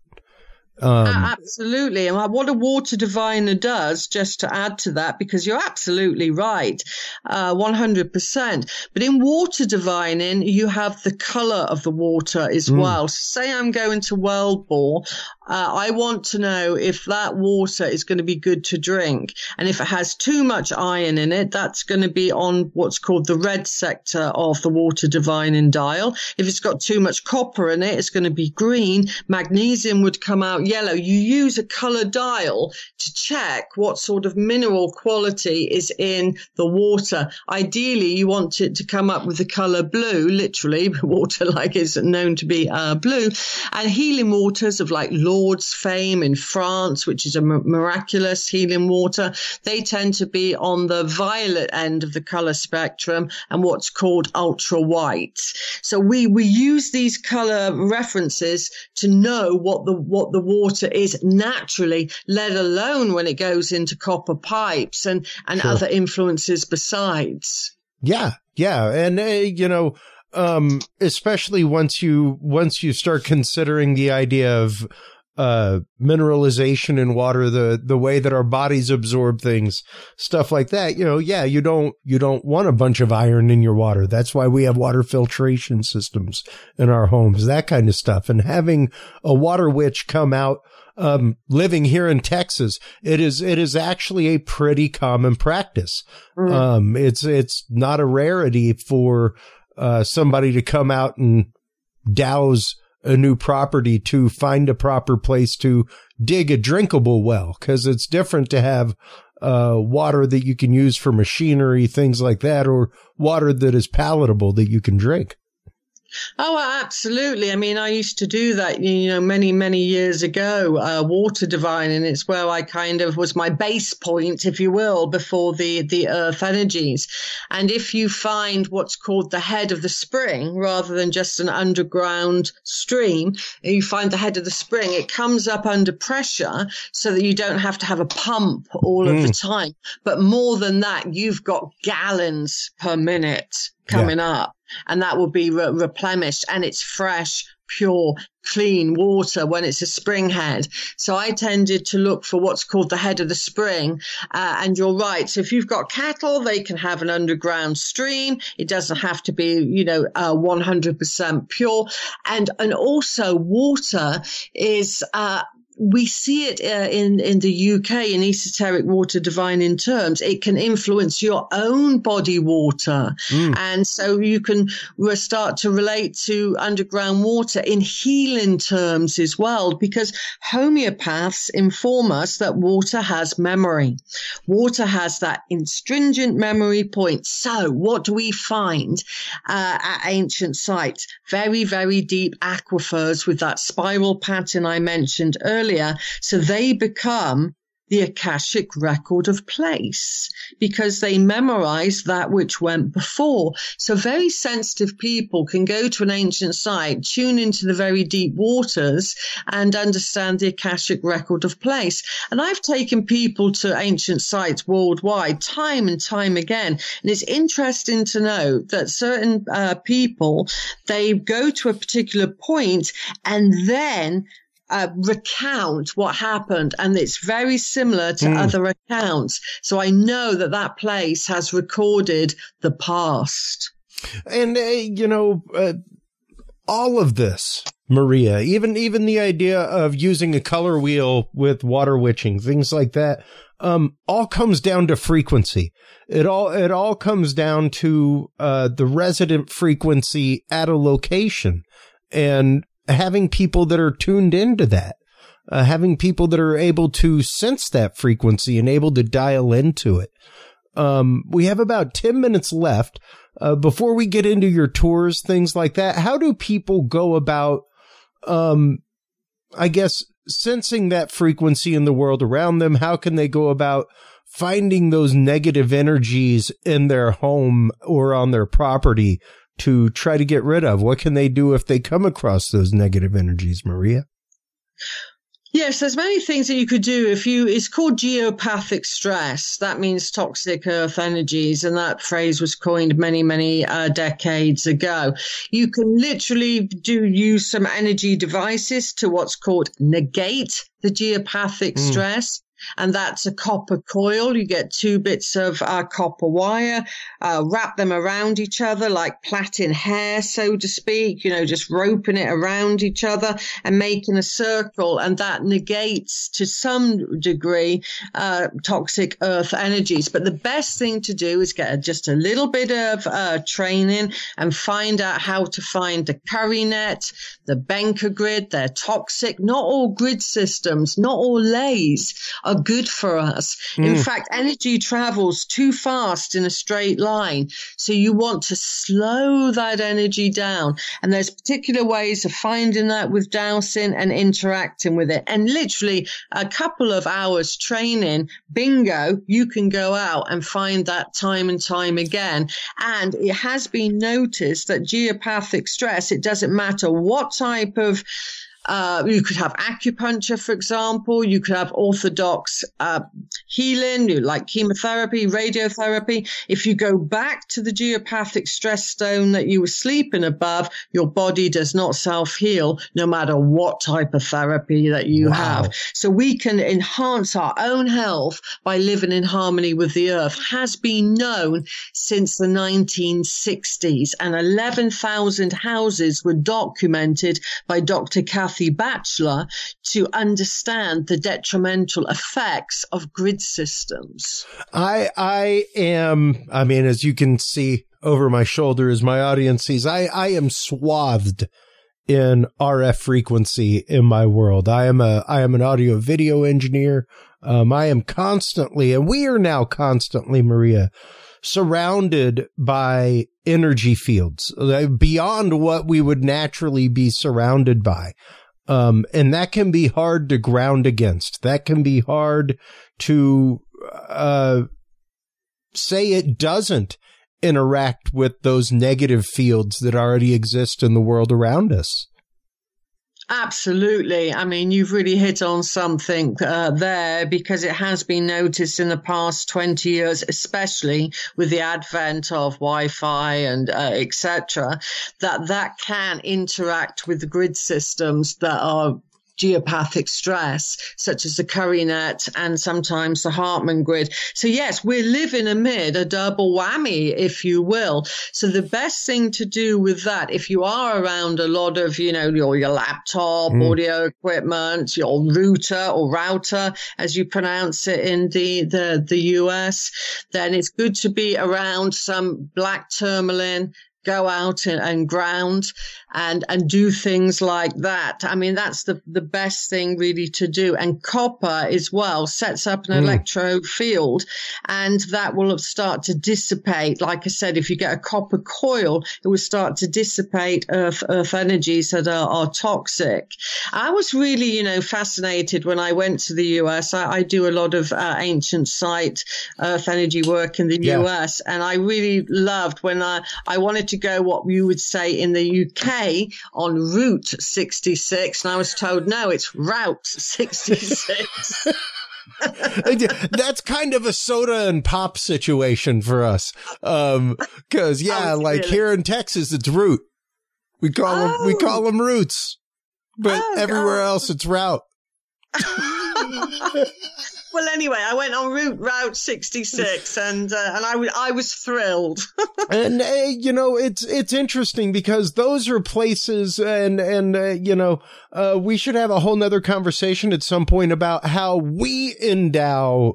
Um, uh, absolutely. And what a water diviner does, just to add to that, because you're absolutely right, uh, one hundred percent. But in water divining, you have the color of the water as mm. well. Say I'm going to Weldbore. Uh, I want to know if that water is going to be good to drink. And if it has too much iron in it, that's going to be on what's called the red sector of the water divining dial. If it's got too much copper in it, it's going to be green. Magnesium would come out yellow. You use a color dial to check what sort of mineral quality is in the water. Ideally, you want it to come up with the color blue, literally, water like is known to be uh, blue. And healing waters of like Lourdes fame in France, which is a m- miraculous healing water, they tend to be on the violet end of the color spectrum and what's called ultra white. So we, we use these color references to know what the, what the water is naturally, let alone when it goes into copper pipes and, and sure. other influences besides. Yeah. Yeah. And, uh, you know, um, especially once you, once you start considering the idea of, uh, mineralization in water, the, the way that our bodies absorb things, stuff like that, you know, yeah, you don't, you don't want a bunch of iron in your water. That's why we have water filtration systems in our homes, that kind of stuff. And having a water witch come out, um, living here in Texas, it is, it is actually a pretty common practice. Mm. Um, it's, it's not a rarity for, uh, somebody to come out and douse a new property to find a proper place to dig a drinkable well, because it's different to have uh water that you can use for machinery, things like that, or water that is palatable that you can drink. Oh, absolutely. I mean, I used to do that, you know, many, many years ago, uh, water divining. It's where I kind of was my base point, if you will, before the, the earth energies. And if you find what's called the head of the spring, rather than just an underground stream, you find the head of the spring, it comes up under pressure so that you don't have to have a pump all mm. of the time. But more than that, you've got gallons per minute coming yeah. up. And that will be re- replenished, and it's fresh, pure, clean water when it's a spring head. So I tended to look for what's called the head of the spring. Uh, and you're right. So if you've got cattle, they can have an underground stream. It doesn't have to be, you know, uh, one hundred percent pure. And, and also water is, uh, we see it uh, in, in the U K in esoteric water divining terms. It can influence your own body water. Mm. And so you can re- start to relate to underground water in healing terms as well, because homeopaths inform us that water has memory. Water has that astringent memory point. So what do we find uh, at ancient sites? Very, very deep aquifers with that spiral pattern I mentioned earlier. earlier. So they become the Akashic record of place because they memorize that which went before. So very sensitive people can go to an ancient site, tune into the very deep waters and understand the Akashic record of place. And I've taken people to ancient sites worldwide time and time again. And it's interesting to know that certain uh, people, they go to a particular point and then Uh, recount what happened, and it's very similar to mm. other accounts. So I know that that place has recorded the past. And, uh, you know, uh, all of this, Maria, even even the idea of using a color wheel with water witching, things like that, um, all comes down to frequency. It all it all comes down to uh, the resident frequency at a location, and having people that are tuned into that, uh, having people that are able to sense that frequency and able to dial into it. Um, we have about ten minutes left. Uh, before we get into your tours, things like that, how do people go about, um, I guess, sensing that frequency in the world around them? How can they go about finding those negative energies in their home or on their property to try to get rid of? What can they do if they come across those negative energies, Maria? Yes, there's many things that you could do if you, it's called geopathic stress. That means toxic earth energies. And that phrase was coined many, many uh, decades ago. You can literally do use some energy devices to what's called negate the geopathic mm. stress. And that's a copper coil. You get two bits of uh, copper wire, uh, wrap them around each other like plaiting hair, so to speak, you know, just roping it around each other and making a circle. And that negates to some degree uh, toxic earth energies. But the best thing to do is get a, just a little bit of uh, training and find out how to find the curry net, the Benker grid. They're toxic. Not all grid systems, not all lays are good for us. Mm. In fact, energy travels too fast in a straight line. So you want to slow that energy down. And there's particular ways of finding that with dowsing and interacting with it. And literally a couple of hours training, bingo, you can go out and find that time and time again. And it has been noticed that geopathic stress, it doesn't matter what type of Uh, you could have acupuncture, for example. You could have orthodox uh, healing, like chemotherapy, radiotherapy. If you go back to the geopathic stress stone that you were sleeping above, your body does not self-heal, no matter what type of therapy that you wow. have. So we can enhance our own health by living in harmony with the earth. Has been known since the nineteen sixties, and eleven thousand houses were documented by Doctor Kathy Batchelor to understand the detrimental effects of grid systems. I I am, I mean, as you can see over my shoulder as my audience sees, I, I am swathed in R F frequency in my world. I am a I am an audio video engineer. Um, I am constantly, and we are now constantly, Maria, surrounded by energy fields uh, beyond what we would naturally be surrounded by. Um, and that can be hard to ground against. That can be hard to uh, say it doesn't interact with those negative fields that already exist in the world around us. Absolutely. I mean, you've really hit on something uh, there, because it has been noticed in the past twenty years, especially with the advent of Wi-Fi and uh, et cetera, that that can interact with the grid systems that are geopathic stress, such as the Curry net and sometimes the Hartmann grid. So yes, we're living amid a double whammy, if you will. So the best thing to do with that, if you are around a lot of, you know, your, your laptop, mm. audio equipment, your router or router, as you pronounce it in the, the, the U S, then it's good to be around some black tourmaline. Go out and, and ground. and, and do things like that. I mean, that's the, the best thing really to do. And copper as well sets up an mm. electro field, and that will start to dissipate. Like I said, if you get a copper coil, it will start to dissipate earth, earth energies that are, are toxic. I was really, you know, fascinated when I went to the U S. I, I do a lot of uh, ancient site earth energy work in the yeah. U S, and I really loved when I, I wanted to go what you would say in the U K on Route sixty-six, and I was told, no, it's Route sixty-six. That's kind of a soda and pop situation for us. Um, cause yeah, oh, like really? Here in Texas, it's Route. We call oh. them, we call them Roots, but oh, everywhere God. else it's Route. Well, anyway, I went on Route Route sixty-six, and uh, and I, w- I was thrilled. And uh, you know, it's it's interesting because those are places, and and uh, you know, uh, we should have a whole nother conversation at some point about how we endow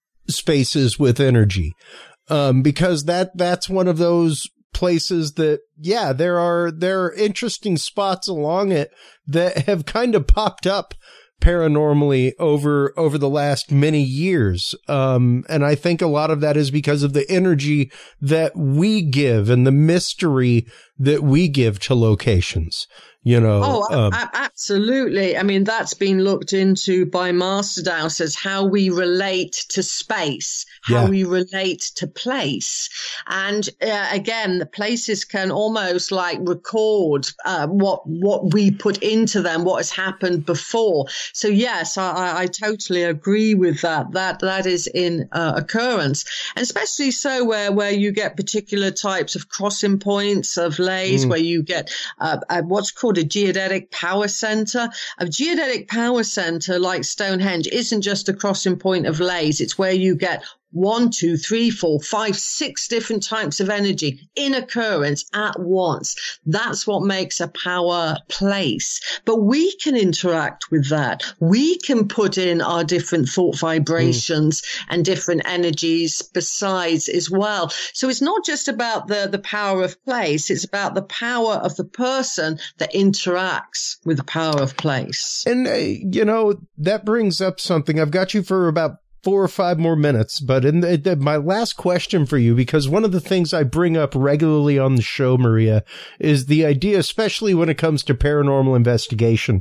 spaces with energy, um, because that that's one of those places that, yeah, there are there are interesting spots along it that have kind of popped up paranormally over over the last many years. Um, and I think a lot of that is because of the energy that we give and the mystery that we give to locations. You know, oh, um, a- absolutely. I mean, that's been looked into by master dowsers, how we relate to space, how yeah. we relate to place. And uh, again, the places can almost like record uh, what what we put into them, what has happened before. So yes, I, I totally agree with that. That that is in uh, occurrence, and especially so where where you get particular types of crossing points of lays, mm. where you get uh, uh, what's called a geodetic power center. A geodetic power center like Stonehenge isn't just a crossing point of lays. It's where you get one, two, three, four, five, six different types of energy in occurrence at once. That's what makes a power place. But we can interact with that. We can put in our different thought vibrations mm. and different energies besides as well. So it's not just about the, the power of place. It's about the power of the person that interacts with the power of place. And, uh, you know, that brings up something. I've got you for about four or five more minutes, but in the, the, my last question for you, because one of the things I bring up regularly on the show, Maria, is the idea, especially when it comes to paranormal investigation,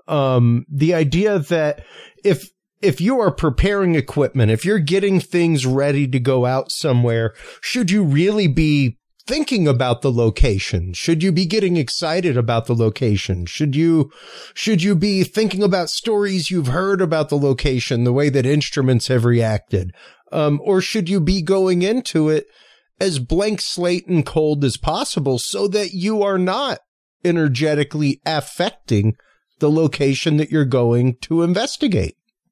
um, the idea that if if you are preparing equipment, if you're getting things ready to go out somewhere, should you really be thinking about the location? Should you be getting excited about the location? Should you, should you be thinking about stories you've heard about the location, the way that instruments have reacted? Um, or should you be going into it as blank slate and cold as possible so that you are not energetically affecting the location that you're going to investigate?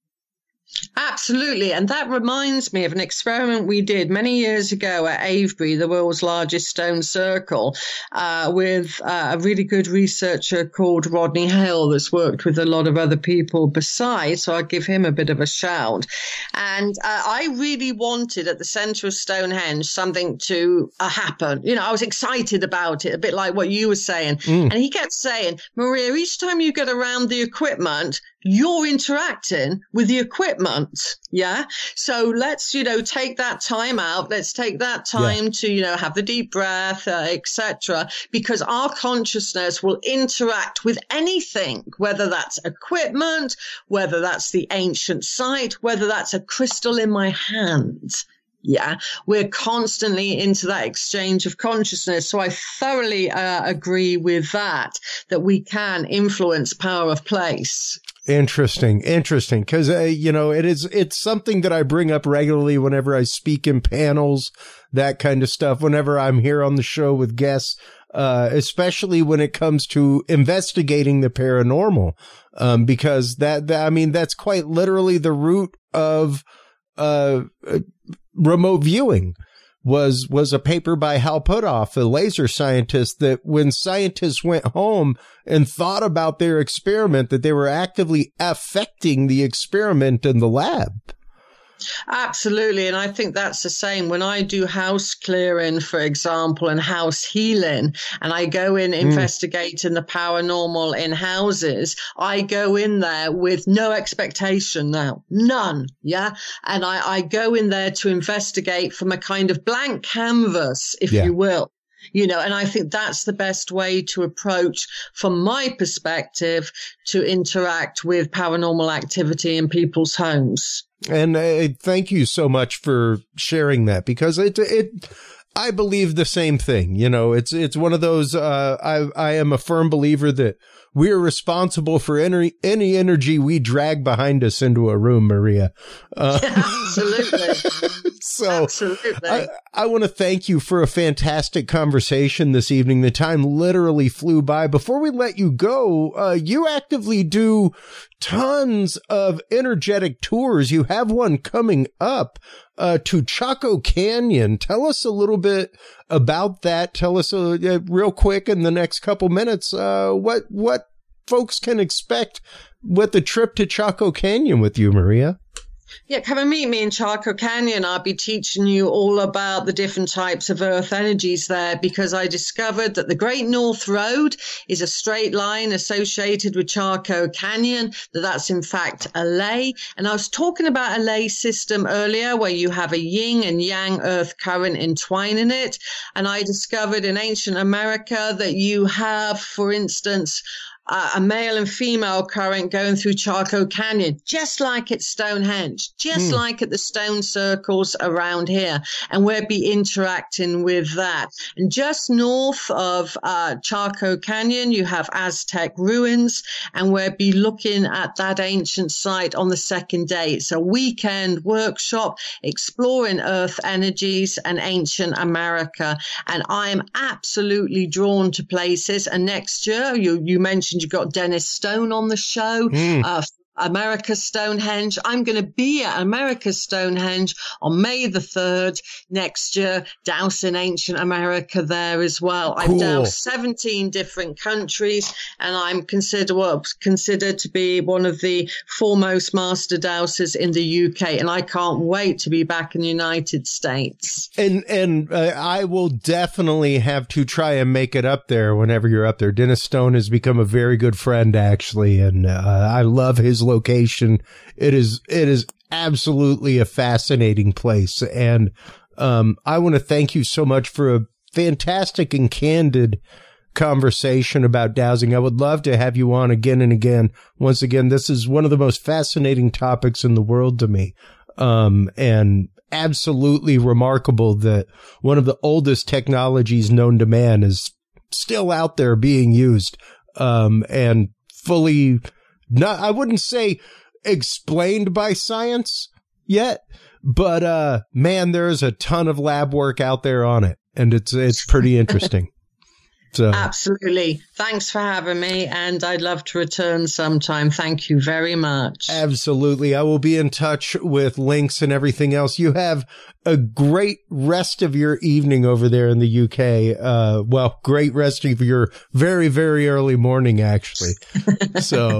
Absolutely. And that reminds me of an experiment we did many years ago at Avebury, the world's largest stone circle, uh, with uh, a really good researcher called Rodney Hale that's worked with a lot of other people besides. So I'll give him a bit of a shout. And uh, I really wanted at the center of Stonehenge something to uh, happen. You know, I was excited about it, a bit like what you were saying. Mm. And he kept saying, Maria, each time you get around the equipment, you're interacting with the equipment. Yeah. So let's, you know, take that time out. Let's take that time yeah. to, you know, have the deep breath, uh, et cetera, because our consciousness will interact with anything, whether that's equipment, whether that's the ancient site, whether that's a crystal in my hand. Yeah, we're constantly into that exchange of consciousness. So I thoroughly uh, agree with that, that we can influence power of place. Interesting. Interesting. Because, uh, you know, it is, it's something that I bring up regularly whenever I speak in panels, that kind of stuff, whenever I'm here on the show with guests, uh, especially when it comes to investigating the paranormal. Um, because that, that, I mean, that's quite literally the root of, uh, remote viewing. Was, was a paper by Hal Puthoff, a laser scientist, that when scientists went home and thought about their experiment, that they were actively affecting the experiment in the lab. Absolutely. And I think that's the same. When I do house clearing, for example, and house healing, and I go in mm. investigating the paranormal in houses, I go in there with no expectation now. None. Yeah. And I, I go in there to investigate from a kind of blank canvas, if yeah. you will. You know, and I think that's the best way to approach, from my perspective, to interact with paranormal activity in people's homes. And uh, thank you so much for sharing that, because it, it, I believe the same thing. You know, it's, it's one of those, uh, I, I am a firm believer that we are responsible for any, any energy we drag behind us into a room, Maria. Uh, yeah, absolutely. So absolutely. I, I want to thank you for a fantastic conversation this evening. The time literally flew by. Before we let you go, uh, you actively do tons of energetic tours. You have one coming up uh, to Chaco Canyon. Tell us a little bit about that. Tell us uh, uh, real quick in the next couple minutes uh, what what folks can expect with the trip to Chaco Canyon with you, Maria. Yeah, come and meet me in Chaco Canyon. I'll be teaching you all about the different types of earth energies there, because I discovered that the Great North Road is a straight line associated with Chaco Canyon, that that's in fact a ley. And I was talking about a ley system earlier where you have a yin and yang earth current entwining it. And I discovered in ancient America that you have, for instance, Uh, a male and female current going through Chaco Canyon, just like at Stonehenge, just mm. like at the stone circles around here. And we'll be interacting with that. And just north of uh, Chaco Canyon, you have Aztec ruins, and we'll be looking at that ancient site on the second day. It's a weekend workshop exploring earth energies and ancient America. And I'm absolutely drawn to places. And next year, you, you mentioned you've got Dennis Stone on the show, mm. uh, America's Stonehenge. I'm going to be at America's Stonehenge on May the third next year, dousing ancient America there as well. Cool. I've doused seventeen different countries, and I'm considered well, considered to be one of the foremost master dowsers in the U K, and I can't wait to be back in the United States. And and uh, I will definitely have to try and make it up there whenever you're up there. Dennis Stone has become a very good friend, actually, and uh, I love his location. It is it is absolutely a fascinating place, and um I want to thank you so much for a fantastic and candid conversation about dowsing. I would love to have you on again and again. Once again, this is one of the most fascinating topics in the world to me, um and absolutely remarkable that one of the oldest technologies known to man is still out there being used, um and fully Not, I wouldn't say explained by science yet, but uh, man, there is a ton of lab work out there on it, and it's it's pretty interesting. So absolutely, thanks for having me, and I'd love to return sometime. Thank you very much. Absolutely, I will be in touch with links and everything else. You have a great rest of your evening over there in the U K. Uh, well, great rest of your very, very early morning, actually. So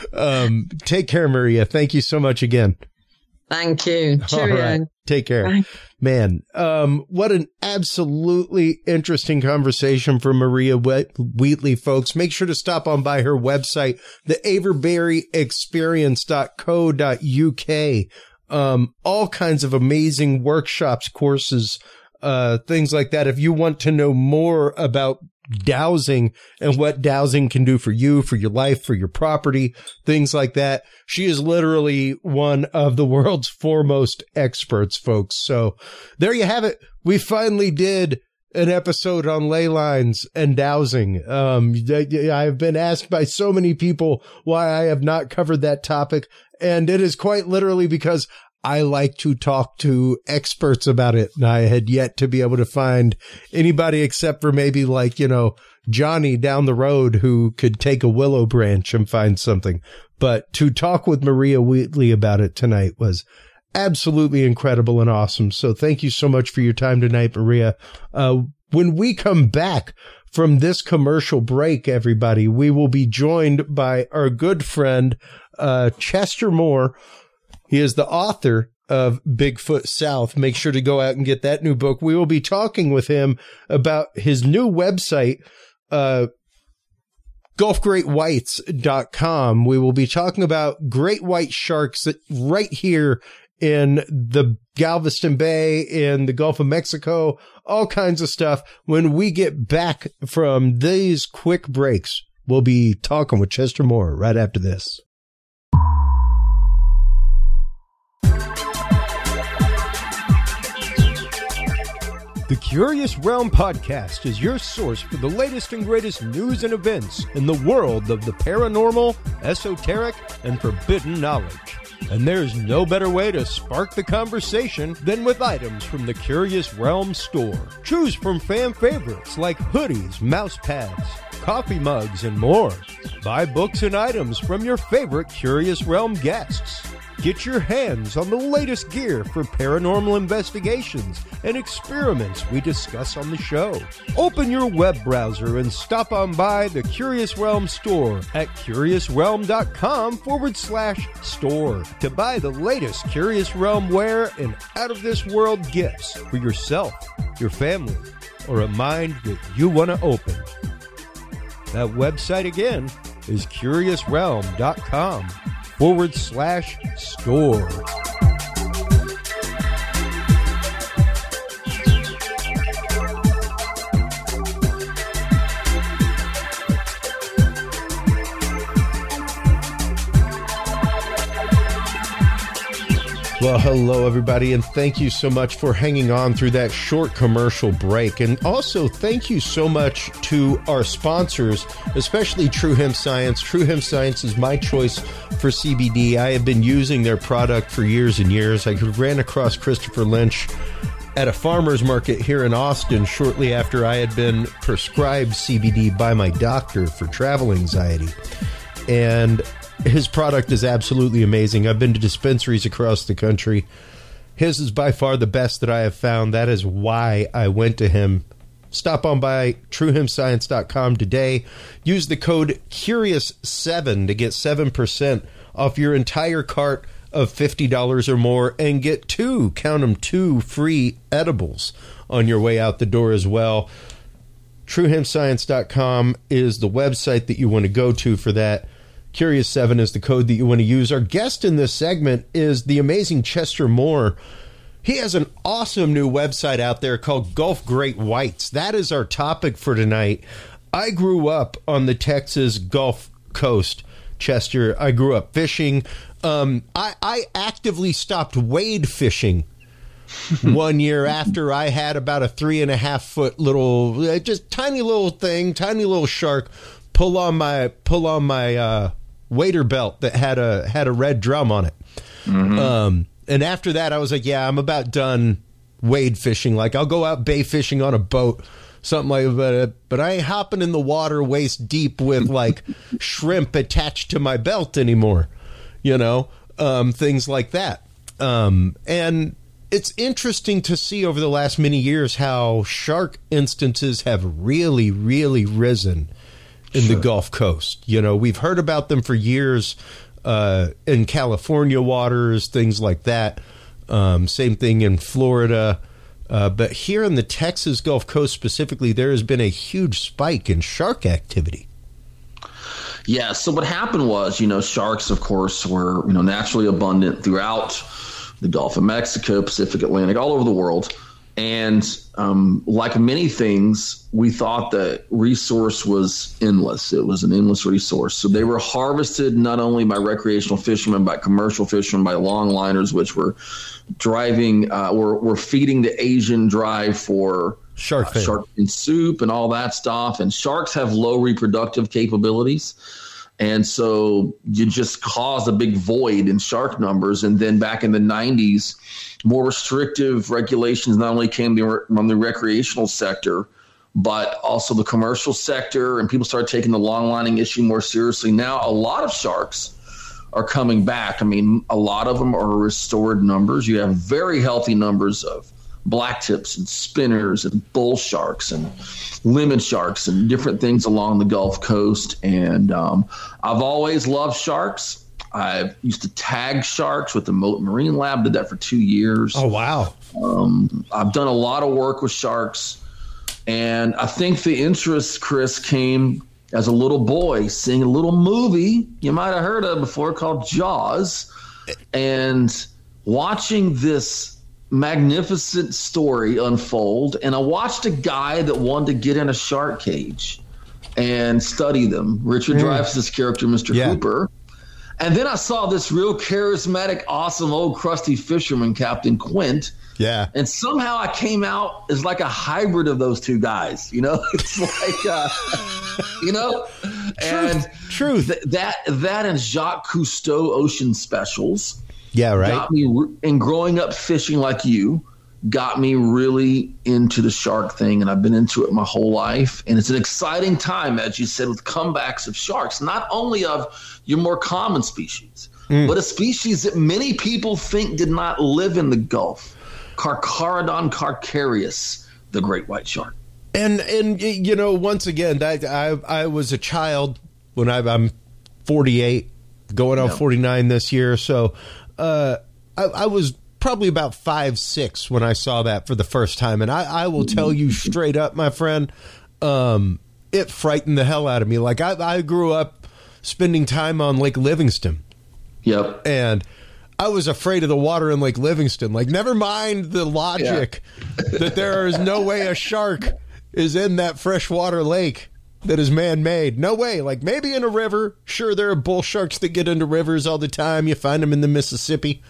um, take care, Maria. Thank you so much again. Thank you. Cheerio. All right. Take care. Bye. Man, um, what an absolutely interesting conversation for Maria Wheatley, folks. Make sure to stop on by her website, the Avebury Experience dot co dot U K. Um, all kinds of amazing workshops, courses, uh, things like that. If you want to know more about dowsing and what dowsing can do for you, for your life, for your property, things like that, she is literally one of the world's foremost experts, folks. So there you have it. We finally did an episode on ley lines and dowsing. Um, I've been asked by so many people why I have not covered that topic, and it is quite literally because I like to talk to experts about it, and I had yet to be able to find anybody except for maybe like, you know, Johnny down the road who could take a willow branch and find something. But to talk with Maria Wheatley about it tonight was absolutely incredible and awesome. So thank you so much for your time tonight, Maria. Uh, when we come back from this commercial break, everybody, we will be joined by our good friend, uh, Chester Moore. He is the author of Bigfoot South. Make sure to go out and get that new book. We will be talking with him about his new website, uh, Gulf Great Whites dot com. We will be talking about great white sharks that right here in the Galveston Bay, in the Gulf of Mexico, all kinds of stuff. When we get back from these quick breaks, we'll be talking with Chester Moore right after this. The Curious Realm Podcast is your source for the latest and greatest news and events in the world of the paranormal, esoteric, and forbidden knowledge. And there's no better way to spark the conversation than with items from the Curious Realm store. Choose from fan favorites like hoodies, mouse pads, coffee mugs, and more. Buy books and items from your favorite Curious Realm guests. Get your hands on the latest gear for paranormal investigations and experiments we discuss on the show. Open your web browser and stop on by the Curious Realm store at Curious Realm dot com forward slash store to buy the latest Curious Realm wear and out-of-this-world gifts for yourself, your family, or a mind that you want to open. That website again is Curious Realm dot com forward slash store. Well, hello, everybody, and thank you so much for hanging on through that short commercial break. And also, thank you so much to our sponsors, especially True Hemp Science. True Hemp Science is my choice for C B D. I have been using their product for years and years. I ran across Christopher Lynch at a farmer's market here in Austin shortly after I had been prescribed C B D by my doctor for travel anxiety. And his product is absolutely amazing. I've been to dispensaries across the country. His is by far the best that I have found. That is why I went to him. Stop on by True Hemp Science dot com today. Use the code Curious seven to get seven percent off your entire cart of fifty dollars or more and get two, count them, two free edibles on your way out the door as well. True Hemp Science dot com is the website that you want to go to for that. Curious seven is the code that you want to use. Our guest in this segment is the amazing Chester Moore. He has an awesome new website out there called Gulf Great Whites. That is our topic for tonight. I grew up on the Texas Gulf Coast, Chester. I grew up fishing. Um, I, I actively stopped wade fishing one year after I had about a three and a half foot little, just tiny little thing, tiny little shark pull on my pull on my uh, wader belt that had a had a red drum on it. Mm-hmm. Um, and after that, I was like, yeah, I'm about done wade fishing. Like, I'll go out bay fishing on a boat, something like that. But I ain't hopping in the water waist deep with like shrimp attached to my belt anymore. You know, um, things like that. Um, and it's interesting to see over the last many years how shark instances have really, really risen in sure. the Gulf Coast. You know, we've heard about them for years uh, in California waters, things like that. Um, same thing in Florida. Uh, but here in the Texas Gulf Coast specifically, there has been a huge spike in shark activity. Yeah, so what happened was, you know, sharks, of course, were, you know, naturally abundant throughout the Gulf of Mexico, Pacific, Atlantic, all over the world. And um, like many things, we thought the resource was endless. It was an endless resource. So they were harvested not only by recreational fishermen, by commercial fishermen, by longliners, which were driving, uh, were, were feeding the Asian drive for shark, uh, shark fin soup and all that stuff. And sharks have low reproductive capabilities. And so you just caused a big void in shark numbers. And then back in the nineties, more restrictive regulations not only came from the recreational sector, but also the commercial sector. And people started taking the longlining issue more seriously. Now, a lot of sharks are coming back. I mean, a lot of them are restored numbers. You have very healthy numbers of black tips and spinners and bull sharks and lemon sharks and different things along the Gulf Coast. And um, I've always loved sharks. I used to tag sharks with the Mote Marine Lab. Did that for two years. Oh, wow. Um, I've done a lot of work with sharks. And I think the interest, Chris, came as a little boy seeing a little movie you might have heard of before called Jaws, and watching this magnificent story unfold. And I watched a guy that wanted to get in a shark cage and study them, Richard mm. Dreyfuss's character, Mister Yeah. Cooper. And then I saw this real charismatic, awesome old crusty fisherman, Captain Quint. Yeah. And somehow I came out as like a hybrid of those two guys, you know, it's like, uh, you know, and truth, th- that, that and Jacques Cousteau ocean specials. Yeah. Right. Got me re- and growing up fishing like you got me really into the shark thing. And I've been into it my whole life. And it's an exciting time, as you said, with comebacks of sharks, not only of your more common species, mm. but a species that many people think did not live in the Gulf. Carcharodon carcharias, the great white shark. And, and you know, once again, that I I was a child when I, I'm forty-eight, going on yeah. forty-nine this year. So uh, I, I was probably about five, six when I saw that for the first time. And I, I will tell you straight up, my friend, um, it frightened the hell out of me. Like, I, I grew up spending time on Lake Livingston. Yep. And I was afraid of the water in Lake Livingston. Like, never mind the logic yeah. that there is no way a shark is in that freshwater lake that is man-made. No way. Like, maybe in a river. Sure, there are bull sharks that get into rivers all the time. You find them in the Mississippi.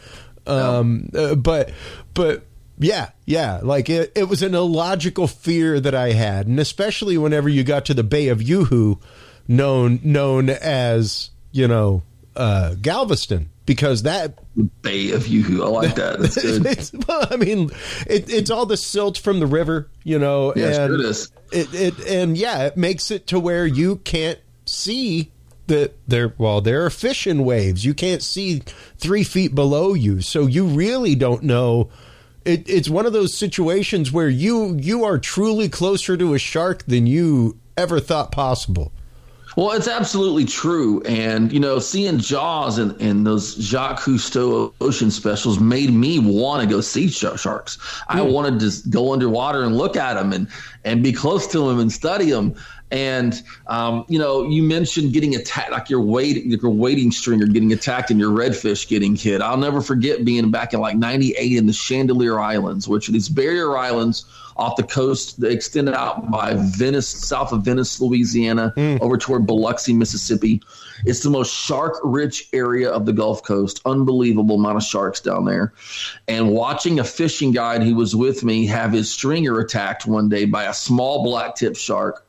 Um, no. uh, but, but yeah, yeah. Like, it, it was an illogical fear that I had. And especially whenever you got to the Bay of Yoo-Hoo, known, known as, you know, uh, Galveston. Because that Bay of Yoo-Hoo, I like that. That's good. It's, well, I mean, it, it's all the silt from the river, you know. Yes, and it is. It, it and yeah, it makes it to where you can't see that there. Well, there are fish in waves. You can't see three feet below you, so you really don't know. It, it's one of those situations where you you are truly closer to a shark than you ever thought possible. Well, it's absolutely true. And, you know, seeing Jaws and, and those Jacques Cousteau ocean specials made me want to go see sharks. I mm. wanted to go underwater and look at them and, and be close to them and study them. And, um, you know, you mentioned getting attacked, like your wait, your wading stringer getting attacked and your redfish getting hit. I'll never forget being back in like ninety-eight in the Chandelier Islands, which are these barrier islands off the coast that extend out by Venice, south of Venice, Louisiana, mm. over toward Biloxi, Mississippi. It's the most shark-rich area of the Gulf Coast. Unbelievable amount of sharks down there. And watching a fishing guide who was with me have his stringer attacked one day by a small black-tip shark.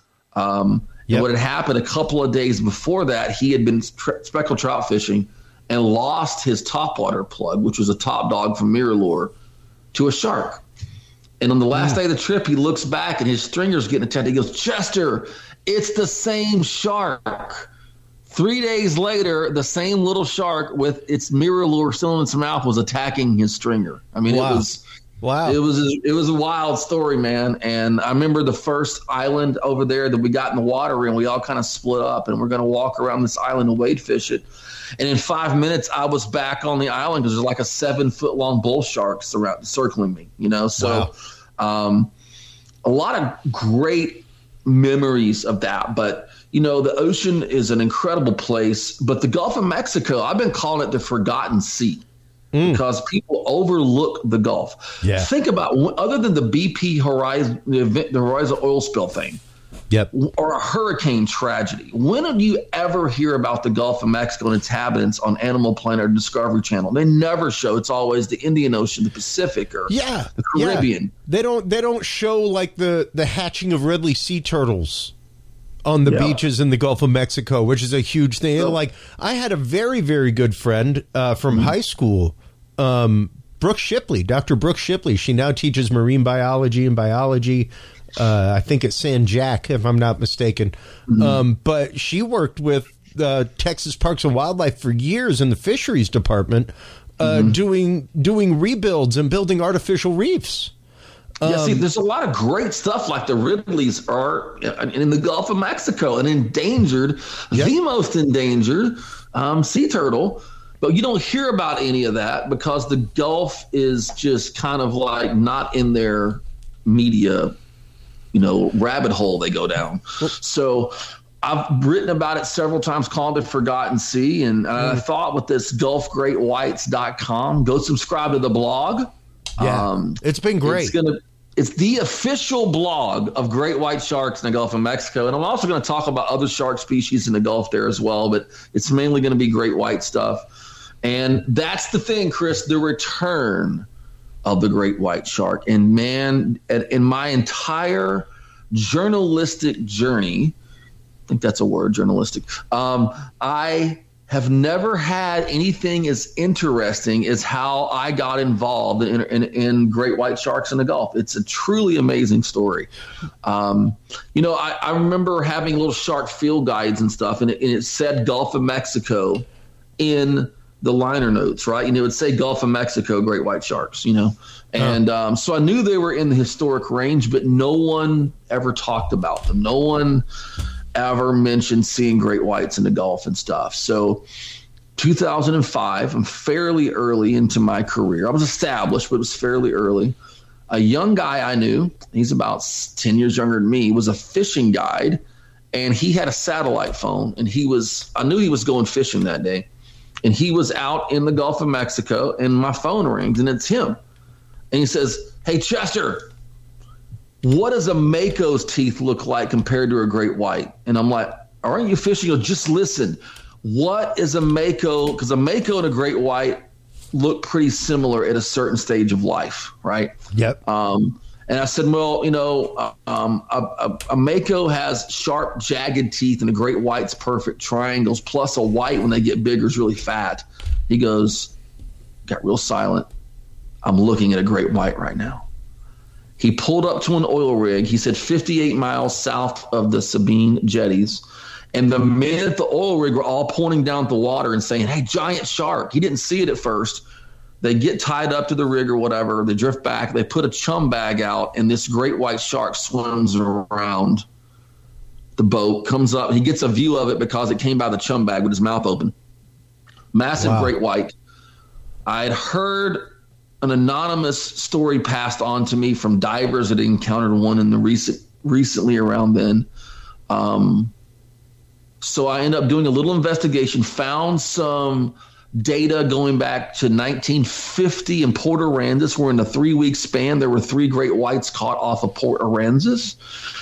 Um, yep. And what had happened a couple of days before that, he had been tr- speckled trout fishing and lost his topwater plug, which was a top dog from Mirror, to a shark. And on the last yeah. day of the trip, he looks back and his stringer's getting attacked. He goes, Chester, it's the same shark. Three days later, the same little shark with its mirror lure still in its mouth was attacking his stringer. I mean, wow. it was wow. It was a, it was a wild story, man. And I remember the first island over there that we got in the water in, we all kind of split up and we're going to walk around this island and wade fish it. And in five minutes, I was back on the island because there's like a seven foot long bull shark surround, circling me, you know? So wow. um, a lot of great memories of that. But, you know, the ocean is an incredible place. But the Gulf of Mexico, I've been calling it the Forgotten Sea mm. because people overlook the Gulf. Yeah. Think about, other than the B P Horizon, the, the Horizon oil spill thing. Yep. Or a hurricane tragedy. When did you ever hear about the Gulf of Mexico and its inhabitants on Animal Planet or Discovery Channel? They never show. It's always the Indian Ocean, the Pacific, or yeah, the Caribbean. Yeah. They don't. They don't show like the the hatching of Ridley sea turtles on the yeah. beaches in the Gulf of Mexico, which is a huge thing. So, like, I had a very very good friend uh, from mm-hmm. high school, um, Brooke Shipley, Doctor Brooke Shipley. She now teaches marine biology and biology. Uh, I think at San Jac, if I'm not mistaken. Mm-hmm. Um, but she worked with uh, Texas Parks and Wildlife for years in the fisheries department, uh, mm-hmm. doing doing rebuilds and building artificial reefs. Yeah, um, see, there's a lot of great stuff like the Ridleys are in the Gulf of Mexico and endangered, yep. the most endangered um, sea turtle. But you don't hear about any of that because the Gulf is just kind of like not in their media, you know, rabbit hole they go down. So I've written about it several times, called it Forgotten Sea. And, and mm. I thought with this Gulf Great Whites dot com, go subscribe to the blog. Yeah, um, it's been great. It's, gonna, it's the official blog of great white sharks in the Gulf of Mexico. And I'm also going to talk about other shark species in the Gulf there as well. But it's mainly going to be great white stuff. And that's the thing, Chris, the return of the great white shark. And man, in my entire journalistic journey, I think that's a word, journalistic, um, I have never had anything as interesting as how I got involved in, in, in great white sharks in the Gulf. It's a truly amazing story. Um, you know, I, I remember having little shark field guides and stuff, and it, and it said Gulf of Mexico in the liner notes, right? And it would say Gulf of Mexico, great white sharks, you know? And oh. um, so I knew they were in the historic range, but no one ever talked about them. No one ever mentioned seeing great whites in the Gulf and stuff. So two thousand five, I'm fairly early into my career. I was established, but it was fairly early. A young guy I knew, he's about ten years younger than me, was a fishing guide, and he had a satellite phone, and he was, I knew he was going fishing that day. And he was out in the Gulf of Mexico, and my phone rings, and it's him. And he says, "Hey, Chester, what does a Mako's teeth look like compared to a great white?" And I'm like, "Aren't you fishing?" He goes, "Just listen. What is a Mako?" Because a Mako and a great white look pretty similar at a certain stage of life, right? Yep. Um, and I said, well, you know, um, a, a, a Mako has sharp, jagged teeth, and a great white's perfect triangles, plus a white, when they get bigger, is really fat. He goes, got real silent. "I'm looking at a great white right now." He pulled up to an oil rig. He said fifty-eight miles south of the Sabine jetties. And the men at the oil rig were all pointing down at the water and saying, "Hey, giant shark." He didn't see it at first. They get tied up to the rig or whatever. They drift back. They put a chum bag out, and this great white shark swims around the boat, comes up. He gets a view of it because it came by the chum bag with his mouth open. Massive wow. great white. I had heard an anonymous story passed on to me from divers that had encountered one in the recent recently around then. Um, so I ended up doing a little investigation, found some data going back to nineteen fifty in Port Aransas, where in a three-week span there were three great whites caught off of Port Aransas,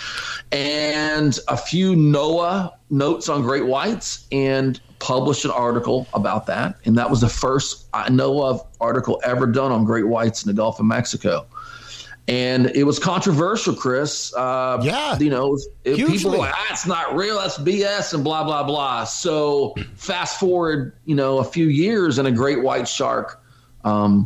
and a few NOAA notes on great whites, and published an article about that. And that was the first I know of article ever done on great whites in the Gulf of Mexico. And it was controversial, Chris. Uh, yeah. You know, it, people were like, ah, it's not real, that's B S, and blah, blah, blah. So fast forward, you know, a few years, and a great white shark um,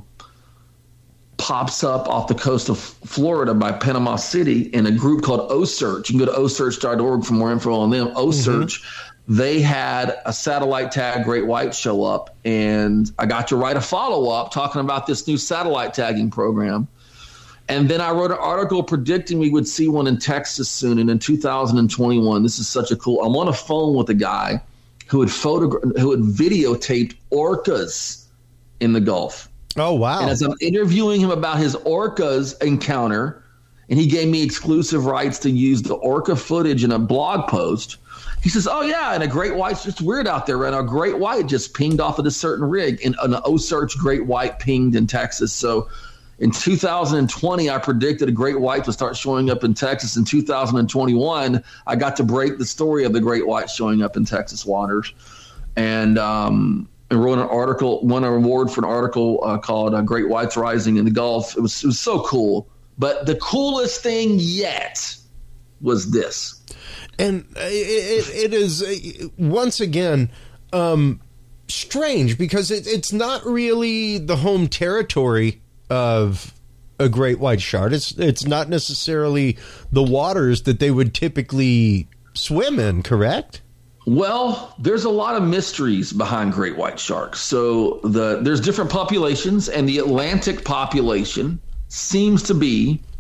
pops up off the coast of Florida by Panama City in a group called O-Search. You can go to o search dot org for more info on them. O-Search, mm-hmm. they had a satellite tag great white show up, and I got to write a follow-up talking about this new satellite tagging program. And then I wrote an article predicting we would see one in Texas soon. And in two thousand twenty-one, this is such a cool. I'm on a phone with a guy who had photogra- who had videotaped orcas in the Gulf. Oh, wow. And as I'm interviewing him about his orcas encounter, and he gave me exclusive rights to use the orca footage in a blog post, he says, "Oh, yeah, and a great white's just weird out there. And a great white just pinged off of a certain rig, and an O-Search great white pinged in Texas." So in two thousand twenty, I predicted a great white would start showing up in Texas. In two thousand twenty-one, I got to break the story of the great white showing up in Texas waters, and um, I wrote an article, won an award for an article uh, called uh, "Great Whites Rising in the Gulf." It was it was so cool. But the coolest thing yet was this, and it, it, it is uh, once again um, strange because it, it's not really the home territory of a great white shark. It's it's not necessarily the waters that they would typically swim in, correct? Well, there's a lot of mysteries behind great white sharks. So the there's different populations, and the Atlantic population seems to be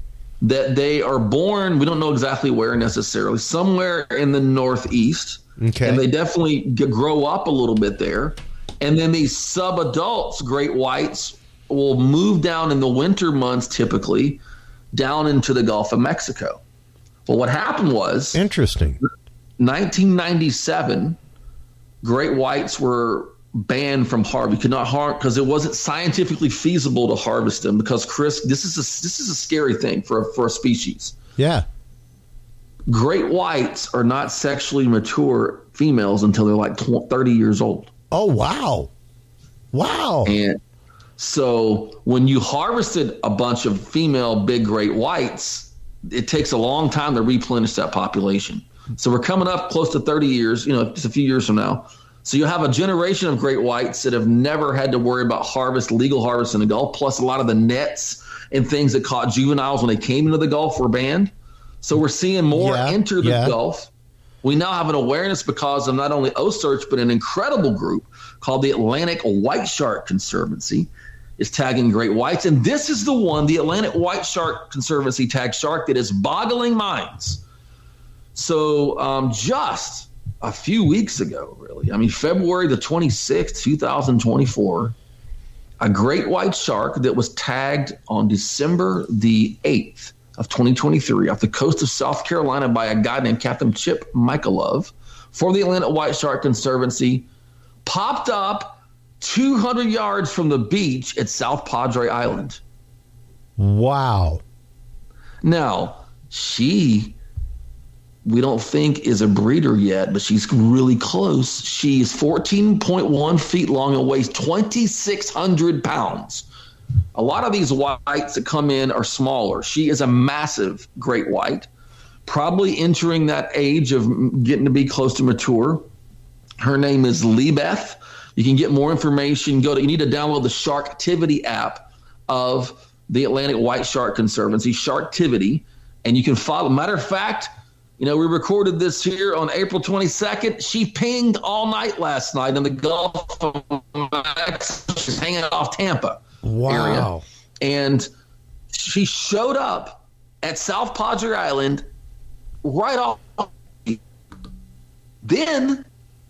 that they are born, we don't know exactly where necessarily, somewhere in the Northeast. Okay. And they definitely g- grow up a little bit there. And then these sub-adults, great whites, will move down in the winter months typically down into the Gulf of Mexico. Well, what happened was interesting. nineteen ninety-seven, great whites were banned from harvest. You could not harvest because it wasn't scientifically feasible to harvest them because, Chris, this is a, this is a scary thing for a, for a species. Yeah. Great whites are not sexually mature females until they're like thirty years old. Oh, wow. Wow. And so when you harvested a bunch of female big great whites, it takes a long time to replenish that population. So we're coming up close to thirty years, you know, just a few years from now. So you'll have a generation of great whites that have never had to worry about harvest, legal harvest in the Gulf, plus a lot of the nets and things that caught juveniles when they came into the Gulf were banned. So we're seeing more yeah, enter the yeah. Gulf. We now have an awareness because of not only OCEARCH, but an incredible group called the Atlantic White Shark Conservancy is tagging great whites. And this is the one, the Atlantic White Shark Conservancy tagged shark, that is boggling minds. So um, just a few weeks ago, really, I mean, February the twenty-sixth, two thousand twenty-four, a great white shark that was tagged on December the eighth of twenty twenty-three off the coast of South Carolina by a guy named Captain Chip Michalove for the Atlantic White Shark Conservancy popped up two hundred yards from the beach at South Padre Island. Wow. Now, she, we don't think is a breeder yet, but she's really close. She's fourteen point one feet long and weighs twenty-six hundred pounds. A lot of these whites that come in are smaller. She is a massive great white, probably entering that age of getting to be close to mature. Her name is Libeth. You can get more information. Go to, you need to download the Sharktivity app of the Atlantic White Shark Conservancy, Sharktivity, and you can follow. Matter of fact, you know, we recorded this here on April twenty-second. She pinged all night last night in the Gulf of Mexico. She's hanging off Tampa. Wow. Area. And she showed up at South Padre Island right off. Then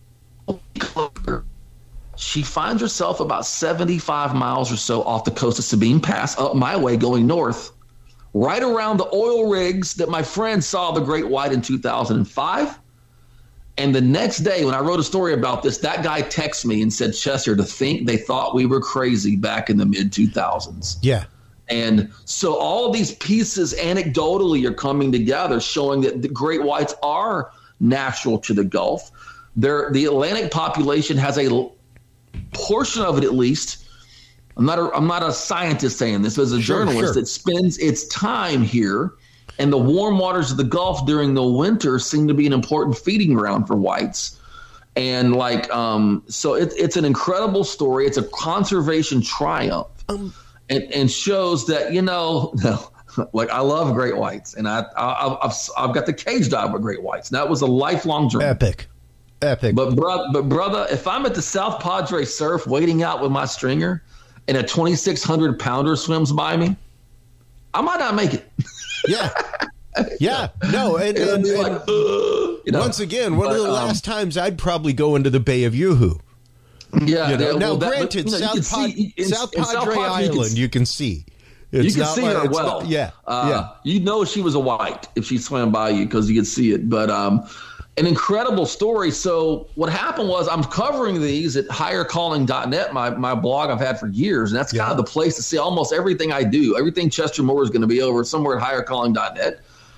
she finds herself about seventy-five miles or so off the coast of Sabine Pass, up my way going north, right around the oil rigs that my friend saw the great white in two thousand five. And the next day, when I wrote a story about this, that guy texted me and said, Chester, to think they thought we were crazy back in the mid two thousands. Yeah. And so all these pieces anecdotally are coming together, showing that the great whites are natural to the Gulf. They're, the Atlantic population has a portion of it, at least. I'm not a, I'm not a scientist saying this, but as a Sure, journalist sure. that spends its time here. And the warm waters of the Gulf during the winter seem to be an important feeding ground for whites. And like, um, so it, it's an incredible story. It's a conservation triumph, um, and, and shows that, you know, like I love great whites, and I, I I've I've got the cage dive with great whites. And that was a lifelong journey. Epic. Epic. But bro, but brother, if I'm at the South Padre Surf waiting out with my stringer, and a twenty-six hundred pounder swims by me, I might not make it. Yeah. Yeah. No. And, And I'd and, be and like, "Ugh," you know? once again, one But, of the um, last times I'd probably go into the Bay of Yoo-Hoo. Yeah. You know? yeah, Now, well, that- granted, you know, you can South, Pod- see in- South in South Padre Padre, you can Island, see- you can see. You It's can not see like- her it's well. not- yeah. Uh, yeah. You know she was a white if she swam by you because you could see it. But um, an incredible story. So what happened was I'm covering these at higher calling dot net, my, my blog I've had for years. And that's Yeah. kind of the place to see almost everything I do. Everything Chester Moore is going to be over somewhere at higher calling dot net.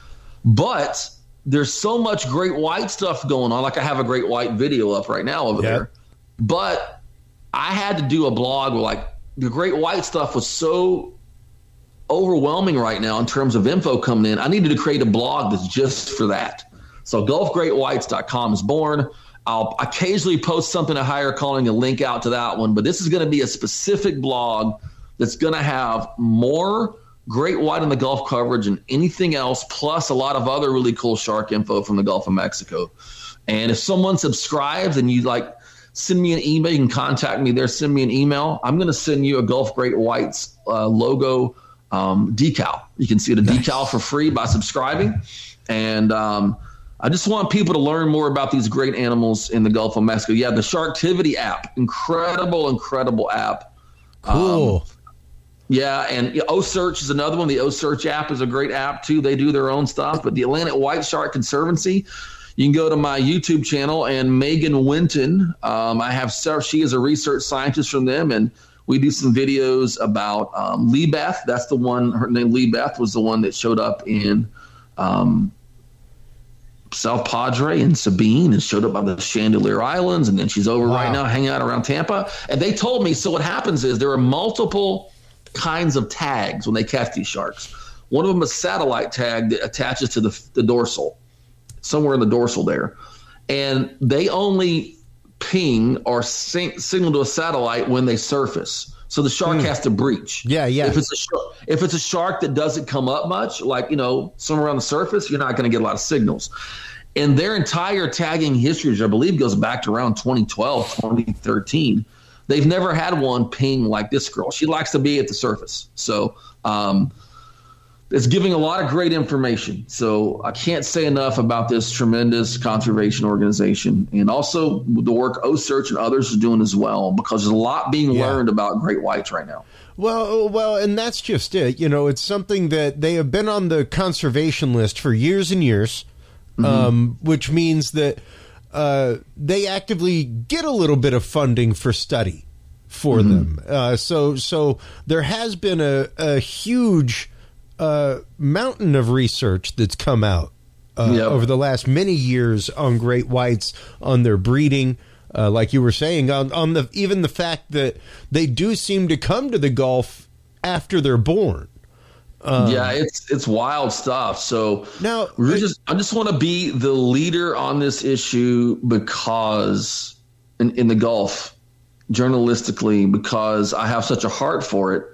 But there's so much great white stuff going on. Like I have a great white video up right now over Yeah. there. But I had to do a blog where like the great white stuff was so overwhelming right now in terms of info coming in. I needed to create a blog that's just for that. So gulf great whites dot com is born. I'll occasionally post something at Higher Calling and link out to that one, but this is going to be a specific blog that's going to have more great white in the Gulf coverage than anything else, plus a lot of other really cool shark info from the Gulf of Mexico. And if someone subscribes and you like send me an email, you can contact me there, send me an email. I'm going to send you a Gulf Great Whites uh, logo um, decal. You can see the nice. decal for free by subscribing. And um, I just want people to learn more about these great animals in the Gulf of Mexico. Yeah, the Sharktivity app, incredible, incredible app. Cool. Um, yeah, and OCearch is another one. The OCearch app is a great app, too. They do their own stuff. But the Atlantic White Shark Conservancy, you can go to my YouTube channel, and Megan Winton, um, I have several, she is a research scientist from them, and we do some videos about um, Lee Beth. That's the one, her name Lee Beth was the one that showed up in um, South Padre and Sabine and showed up by the Chandelier Islands, and then she's over wow. right now hanging out around Tampa. And they told me, so what happens is there are multiple kinds of tags when they catch these sharks. One of them is a satellite tag that attaches to the, the dorsal, somewhere in the dorsal there. And they only ping or sing, signal to a satellite when they surface. So the shark mm. has to breach. Yeah, yeah. If it's a shark, if it's a shark that doesn't come up much, like, you know, somewhere on the surface, you're not going to get a lot of signals. And their entire tagging history, which I believe goes back to around twenty twelve, twenty thirteen, they've never had one ping like this girl. She likes to be at the surface. So um, it's giving a lot of great information. So I can't say enough about this tremendous conservation organization, and also the work OCearch and others are doing as well, because there's a lot being yeah. learned about great whites right now. Well, well, and that's just it. You know, it's something that they have been on the conservation list for years and years, mm-hmm. um, which means that uh, they actively get a little bit of funding for study for mm-hmm. them. Uh, so, so there has been a, a huge uh, mountain of research that's come out uh, yep. over the last many years on great whites, on their breeding. Uh, like you were saying, on, on the even the fact that they do seem to come to the Gulf after they're born. Um, yeah, it's it's wild stuff. So now, we just I just want to be the leader on this issue, because in, in the Gulf, journalistically, because I have such a heart for it,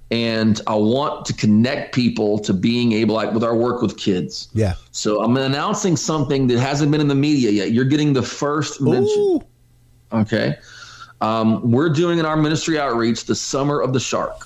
and I want to connect people to being able, like with our work with kids. Yeah. So I'm announcing something that hasn't been in the media yet. You're getting the first mention. Ooh. Okay. Um, we're doing in our ministry outreach the Summer of the Shark.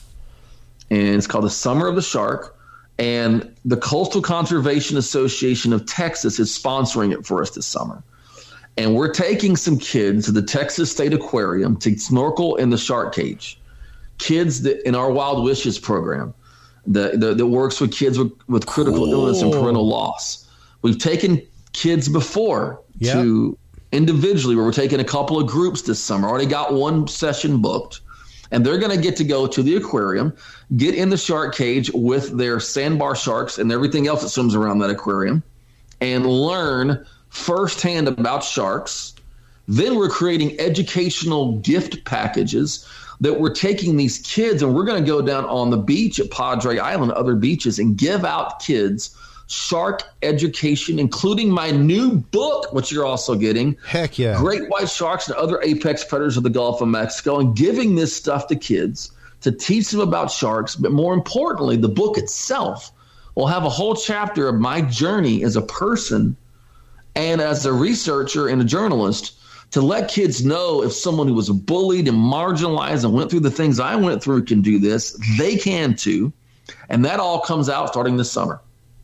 And it's called the Summer of the Shark. And the Coastal Conservation Association of Texas is sponsoring it for us this summer. And we're taking some kids to the Texas State Aquarium to snorkel in the shark cage. Kids that in our Wild Wishes program that, that, that works with kids with, with critical cool. illness and parental loss. We've taken kids before yep. to individually, where we're taking a couple of groups this summer. Already got one session booked, and they're going to get to go to the aquarium, get in the shark cage with their sandbar sharks and everything else that swims around that aquarium, and learn firsthand about sharks. Then we're creating educational gift packages that we're taking these kids, and we're going to go down on the beach at Padre Island, other beaches, and give out kids shark education, including my new book, which you're also getting. Heck yeah. Great white sharks and other apex predators of the Gulf of Mexico, and giving this stuff to kids to teach them about sharks. But more importantly, the book itself will have a whole chapter of my journey as a person and as a researcher and a journalist, to let kids know if someone who was bullied and marginalized and went through the things I went through can do this, they can too. And that all comes out starting this summer.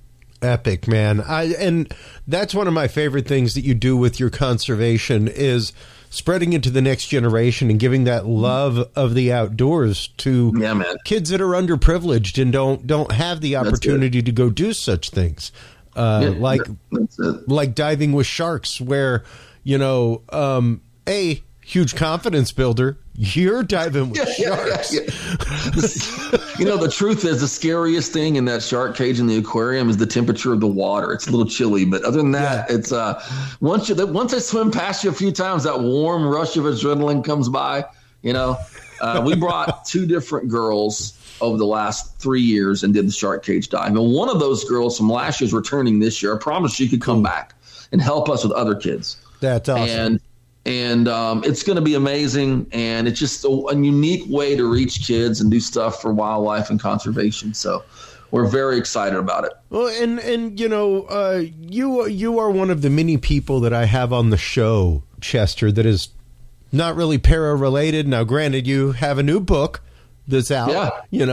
Epic, man. I and that's one of my favorite things that you do with your conservation, is spreading it to the next generation and giving that love of the outdoors to yeah, man. kids that are underprivileged and don't don't have the opportunity to go do such things. Uh, yeah, like like diving with sharks, where, you know, um, a huge confidence builder. You're diving with yeah, sharks. Yeah, yeah. You know, the truth is, the scariest thing in that shark cage in the aquarium is the temperature of the water. It's a little chilly, but other than that, yeah. it's uh, once you once they swim past you a few times, that warm rush of adrenaline comes by. You know, uh, we brought two different girls over the last three years and did the shark cage dive, and one of those girls from last year is returning this year. I promised she could come back and help us with other kids. That's awesome. And And um, it's going to be amazing, and it's just a, a unique way to reach kids and do stuff for wildlife and conservation. So we're very excited about it. Well, and and you know, uh, you you are one of the many people that I have on the show, Chester, that is not really para related. Now, granted, you have a new book that's out. Yeah. You know,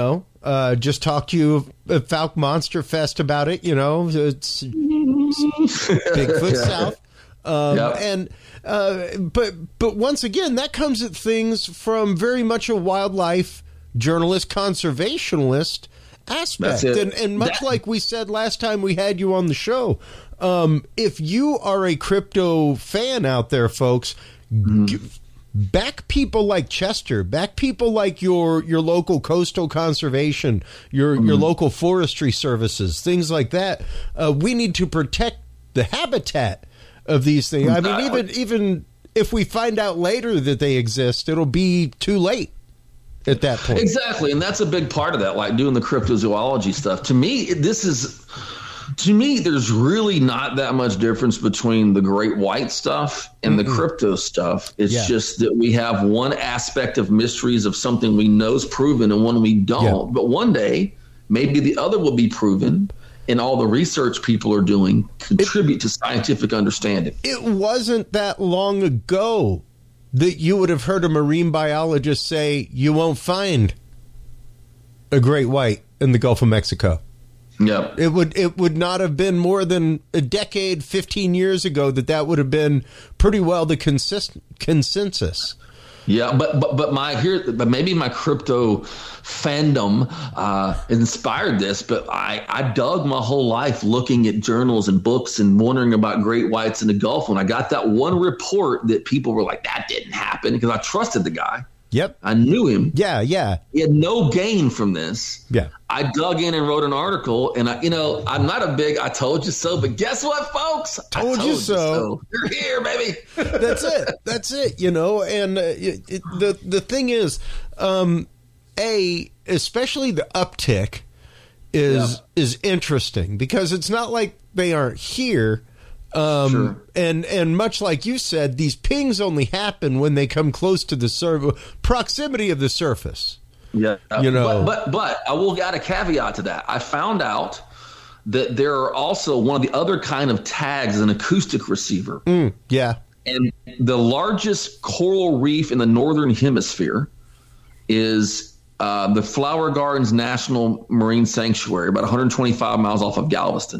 Uh, just talked to you at Falk Monster Fest about it. You know, it's, it's Bigfoot yeah. South. Um, yep. And uh, but but once again, that comes at things from very much a wildlife journalist, conservationalist aspect. And, and much that- like we said last time we had you on the show, um, if you are a crypto fan out there, folks, mm-hmm. g- back people like Chester, back people like your your local coastal conservation, your mm-hmm. your local forestry services, things like that. Uh, we need to protect the habitat of these things. I mean, even even if we find out later that they exist, it'll be too late at that point. Exactly, and that's a big part of that, like doing the cryptozoology stuff. To me, this is, to me, there's really not that much difference between the great white stuff and mm-hmm. the crypto stuff. It's yeah. just that we have one aspect of mysteries of something we know is proven and one we don't. Yeah. But one day, maybe the other will be proven, and all the research people are doing contribute it, to scientific understanding. It wasn't that long ago that you would have heard a marine biologist say you won't find a great white in the Gulf of Mexico. Yeah, it would it would not have been more than a decade, fifteen years ago that that would have been pretty well the consist, consensus. Yeah, but but but my here, but maybe my crypto fandom uh, inspired this. But I I dug my whole life looking at journals and books and wondering about great whites in the Gulf. When I got that one report that people were like, that didn't happen, because I trusted the guy. Yep, I knew him. Yeah, yeah. He had no gain from this. Yeah, I dug in and wrote an article, and I, you know, I'm not a big "I told you so," but guess what, folks? Told, I told you, you so. so. You're here, baby. That's it. That's it. You know, and uh, it, it, the the thing is, um, a especially the uptick is yeah. is interesting because it's not like they aren't here. Um, sure. and, and much like you said, these pings only happen when they come close to the sur- proximity of the surface. Yeah. You know, but, but, but I will add a caveat to that. I found out that there are also one of the other kind of tags is an acoustic receiver. Mm, yeah. And the largest coral reef in the Northern Hemisphere is uh, the Flower Gardens National Marine Sanctuary, about one hundred twenty-five miles off of Galveston.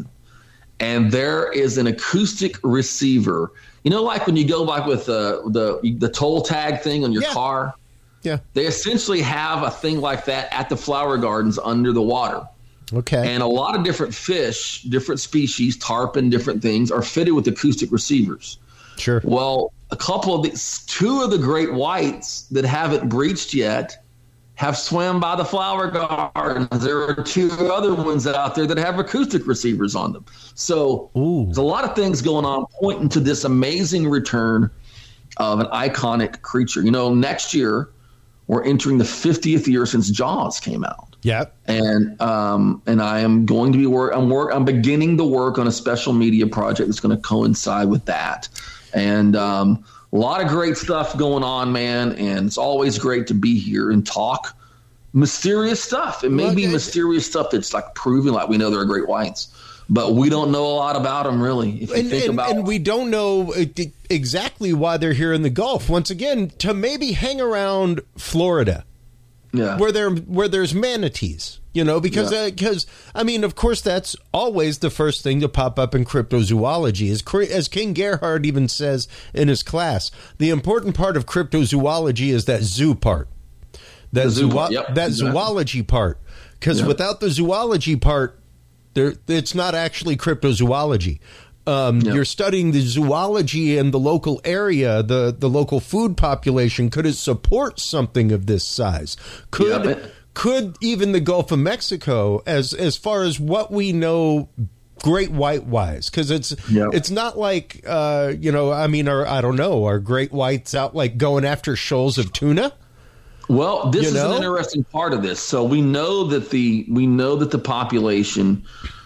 And there is an acoustic receiver. You know, like when you go like with uh, the the toll tag thing on your yeah. car? Yeah. They essentially have a thing like that at the Flower Gardens under the water. Okay. And a lot of different fish, different species, tarpon, different things, are fitted with acoustic receivers. Sure. Well, a couple of these, two of the great whites that haven't breached yet have swam by the Flower Gardens. There are two other ones out there that have acoustic receivers on them. So Ooh. There's a lot of things going on pointing to this amazing return of an iconic creature. You know, next year we're entering the fiftieth year since Jaws came out. Yep. And um, and I am going to be work. I'm work. I'm beginning to work on a special media project that's going to coincide with that. And um, a lot of great stuff going on, man. And it's always great to be here and talk mysterious stuff. It may well, be it, mysterious stuff that's like proven, like we know there are great whites, but we don't know a lot about them, really. If you and, think and, about and we don't know exactly why they're here in the Gulf. Once again, to maybe hang around Florida, yeah, where there where there's manatees, you know, because yeah. because uh, I mean, of course, that's always the first thing to pop up in cryptozoology. As as King Gerhard even says in his class, the important part of cryptozoology is that zoo part. That, zoo, zoo- yep, that exactly. zoology part, because yep. without the zoology part, there it's not actually cryptozoology. Um, yep. You're studying the zoology and the local area, the, the local food population. Could it support something of this size? Could yep. could even the Gulf of Mexico, as as far as what we know, great white wise, because it's yep. it's not like uh, you know, I mean, are, I don't know, are great whites out like going after shoals of tuna? Well, this you is know? an interesting part of this. So we know that the we know that the population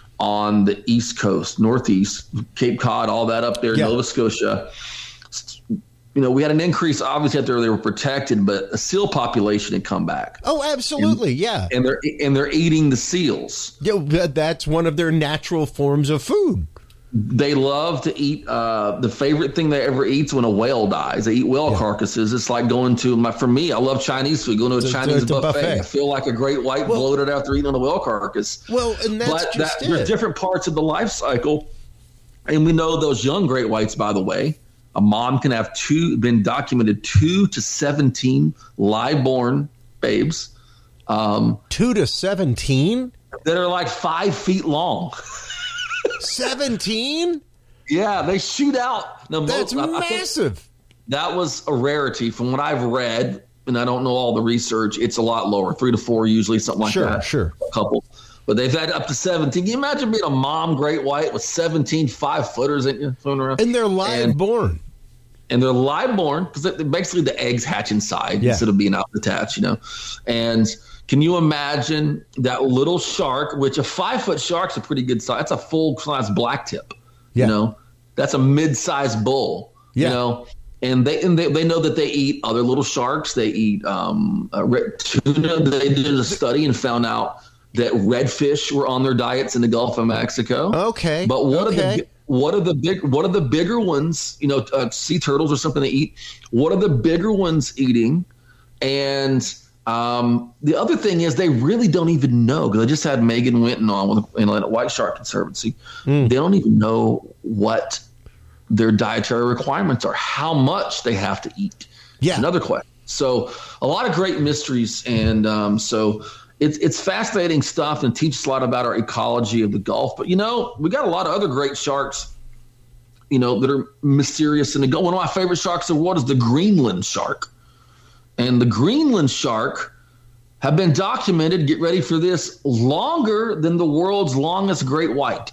on the East Coast, Northeast, Cape Cod, all that up there, yeah. Nova Scotia, you know, we had an increase. Obviously, out there they were protected, but a seal population had come back. Oh, absolutely, and, yeah. And they're and they're eating the seals. Yeah, that's one of their natural forms of food. They love to eat. Uh, the favorite thing they ever eat is when a whale dies. They eat whale yeah. carcasses. It's like going to my. For me, I love Chinese food. Going to a it's Chinese a, buffet. buffet. I feel like a great white well, bloated after eating on a whale carcass. Well, and that's but just that, it. There's different parts of the life cycle, and we know those young great whites. By the way, a mom can have two. Been documented two to seventeen live-born babes. Um, two to seventeen that are like five feet long. seventeen? Yeah, they shoot out. Now, That's most, massive. That was a rarity. From what I've read, and I don't know all the research, it's a lot lower. Three to four usually, something like sure, that. Sure, sure. A couple. But they've had up to seventeen. Can you imagine being a mom great white with seventeen five-footers in you swimming around? And they're live-born. And they're live-born because basically the eggs hatch inside yeah. instead of being out attached, you know. And can you imagine that little shark, which a five-foot shark's a pretty good size. That's a full-size blacktip, yeah. you know. That's a mid-sized bull, yeah. you know. And they and they, they know that they eat other little sharks. They eat um, uh, red tuna. They did a study and found out that redfish were on their diets in the Gulf of Mexico. Okay. But what okay. are the what are the big what are the bigger ones? You know, uh, sea turtles or something they eat. What are the bigger ones eating? And um, the other thing is they really don't even know, because I just had Megan Winton on with you know, at White Shark Conservancy. Mm. They don't even know what their dietary requirements are, how much they have to eat. Yeah. Another question. So a lot of great mysteries. And um, so it's it's fascinating stuff and teaches a lot about our ecology of the Gulf. But, you know, we got a lot of other great sharks, you know, that are mysterious in the Gulf. One of my favorite sharks in the world is the Greenland shark. And the Greenland shark have been documented, get ready for this, longer than the world's longest great white.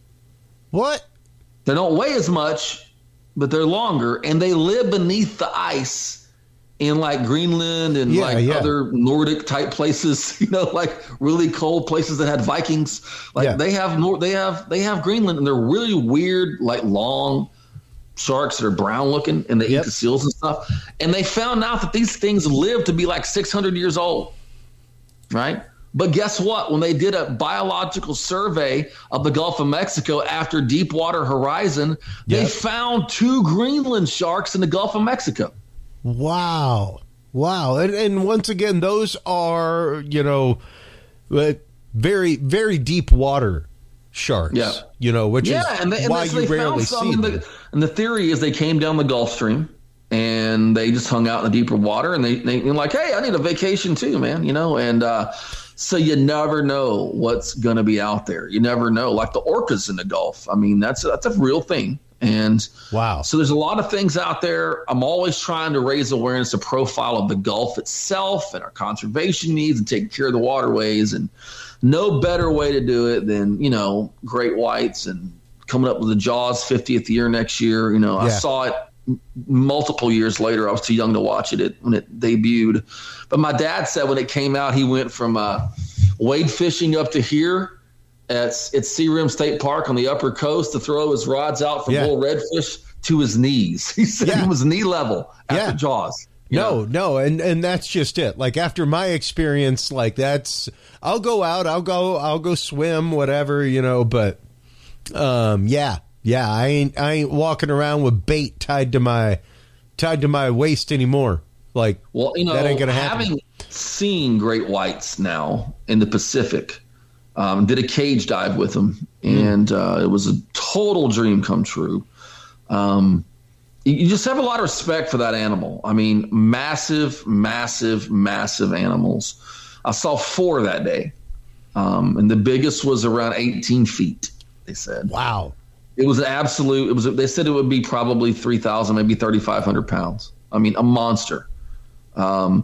What? They don't weigh as much, but they're longer, and they live beneath the ice in like Greenland and yeah, like yeah. other Nordic type places, you know, like really cold places that had Vikings. Like yeah. they have Nor- they have they have Greenland, and they're really weird, like long sharks that are brown looking, and they yep. eat the seals and stuff. And they found out that these things live to be like six hundred years old, right? But guess what? When they did a biological survey of the Gulf of Mexico after Deepwater Horizon, yep. they found two Greenland sharks in the Gulf of Mexico. Wow. Wow. And, and once again, those are, you know, very, very deep water sharks, yeah. you know, which yeah, is and they, and why they you rarely see them. The, and the theory is they came down the Gulf Stream and they just hung out in the deeper water, and they, they were like, hey, I need a vacation too, man, you know, and uh, so you never know what's going to be out there. You never know. Like the orcas in the Gulf. I mean, that's, that's a real thing. And wow. So there's a lot of things out there. I'm always trying to raise awareness, a profile of the Gulf itself and our conservation needs and taking care of the waterways. And no better way to do it than, you know, great whites and coming up with the Jaws fiftieth year next year. You know, yeah. I saw it multiple years later. I was too young to watch it when it debuted. But my dad said when it came out, he went from uh, wade fishing up to here at, at Searim State Park on the Upper Coast to throw his rods out for yeah. bull redfish to his knees. He said yeah. it was knee level after yeah. Jaws. No, know? no, and and that's just it. Like after my experience, like that's I'll go out, I'll go, I'll go swim, whatever, you know. But um, yeah, yeah, I ain't I ain't walking around with bait tied to my tied to my waist anymore. Like, well, you know, that ain't gonna happen. Having seen great whites now in the Pacific, um, did a cage dive with them, and mm. uh, it was a total dream come true. Um, you just have a lot of respect for that animal. I mean, massive, massive, massive animals. I saw four that day, um, and the biggest was around eighteen feet. They said, "Wow." It was an absolute. It was. They said it would be probably three thousand, maybe thirty five hundred pounds. I mean, a monster. Um,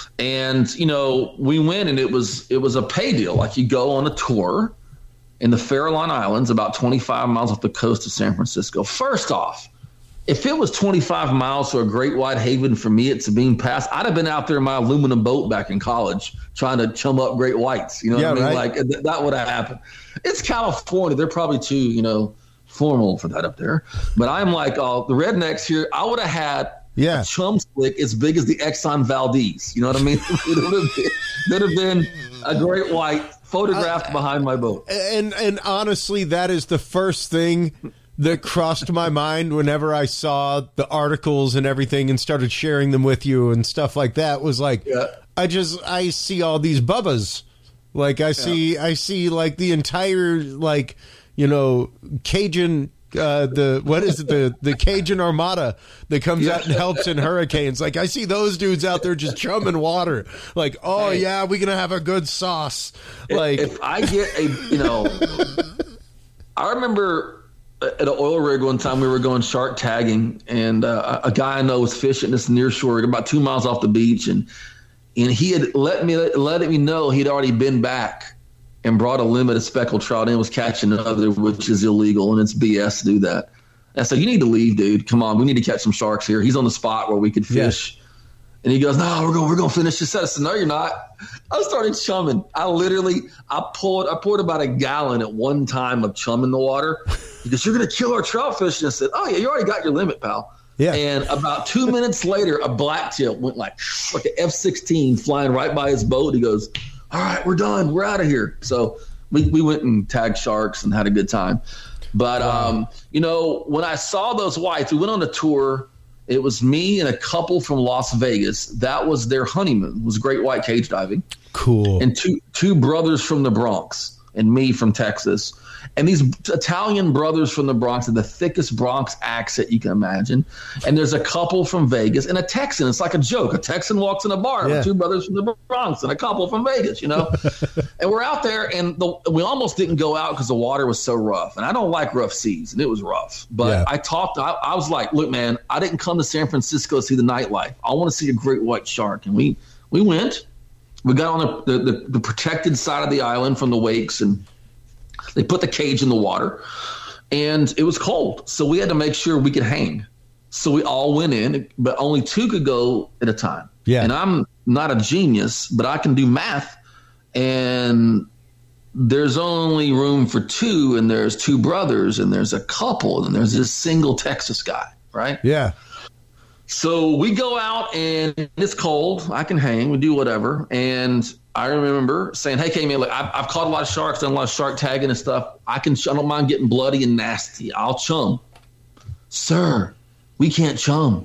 and you know, we went, and it was it was a pay deal. Like you go on a tour in the Farallon Islands, about twenty five miles off the coast of San Francisco. First off, if it was twenty-five miles to a great white haven for me at Sabine Pass, I'd have been out there in my aluminum boat back in college trying to chum up great whites. You know yeah, what I mean? Right. Like th- that would have happened. It's California. They're probably too, you know, formal for that up there. But I'm like, oh, the rednecks here, I would have had yeah. a chum slick as big as the Exxon Valdez. You know what I mean? It would have been, would have been a great white photographed uh, behind my boat. And, and honestly, that is the first thing that crossed my mind whenever I saw the articles and everything and started sharing them with you and stuff like that was like, yeah. I just, I see all these Bubbas. Like I see, yeah. I see like the entire, like, you know, Cajun, uh, the, what is it? The, the Cajun Armada that comes yeah. out and helps in hurricanes. Like I see those dudes out there just chumming water. Like, oh hey, yeah, we're going to have a good sauce. If, like if I get a, you know, I remember at an oil rig one time we were going shark tagging, and uh, a guy I know was fishing this near shore about two miles off the beach, and and he had let me let me know he'd already been back and brought a limited speckled trout in, was catching another, which is illegal, and it's B S to do that. And I said, you need to leave, dude. Come on, we need to catch some sharks here. He's on the spot where we could fish. Yeah. And he goes, no, we're going we're going to finish this set. I said, no, you're not. I started chumming. I literally, I poured, I poured about a gallon at one time of chum in the water. He goes, you're going to kill our trout fish. And I said, oh, yeah, you already got your limit, pal. Yeah. And about two minutes later, a blacktip went like, like an F sixteen flying right by his boat. He goes, all right, we're done. We're out of here. So we, we went and tagged sharks and had a good time. But, wow. um, you know, when I saw those whites, we went on a tour. It was me and a couple from Las Vegas. That was their honeymoon. It was great white cage diving. Cool. And two two brothers from the Bronx and me from Texas. And these Italian brothers from the Bronx have the thickest Bronx accent you can imagine. And there's a couple from Vegas and a Texan. It's like a joke. A Texan walks in a bar yeah. with two brothers from the Bronx and a couple from Vegas, you know. And we're out there, and the, we almost didn't go out because the water was so rough. And I don't like rough seas, and it was rough. But yeah. I talked. I, I was like, look, man, I didn't come to San Francisco to see the nightlife. I want to see a great white shark. And we, we went. We got on the, the, the protected side of the island from the wakes, and they put the cage in the water, and it was cold. So we had to make sure we could hang. So we all went in, but only two could go at a time. Yeah. And I'm not a genius, but I can do math. And there's only room for two, and there's two brothers, and there's a couple, and there's this single Texas guy, right? Yeah. So we go out, and it's cold. I can hang. We do whatever. And I remember saying, hey, K-Man, look, I've, I've caught a lot of sharks, done a lot of shark tagging and stuff. I can, I don't mind getting bloody and nasty. I'll chum. Sir, we can't chum.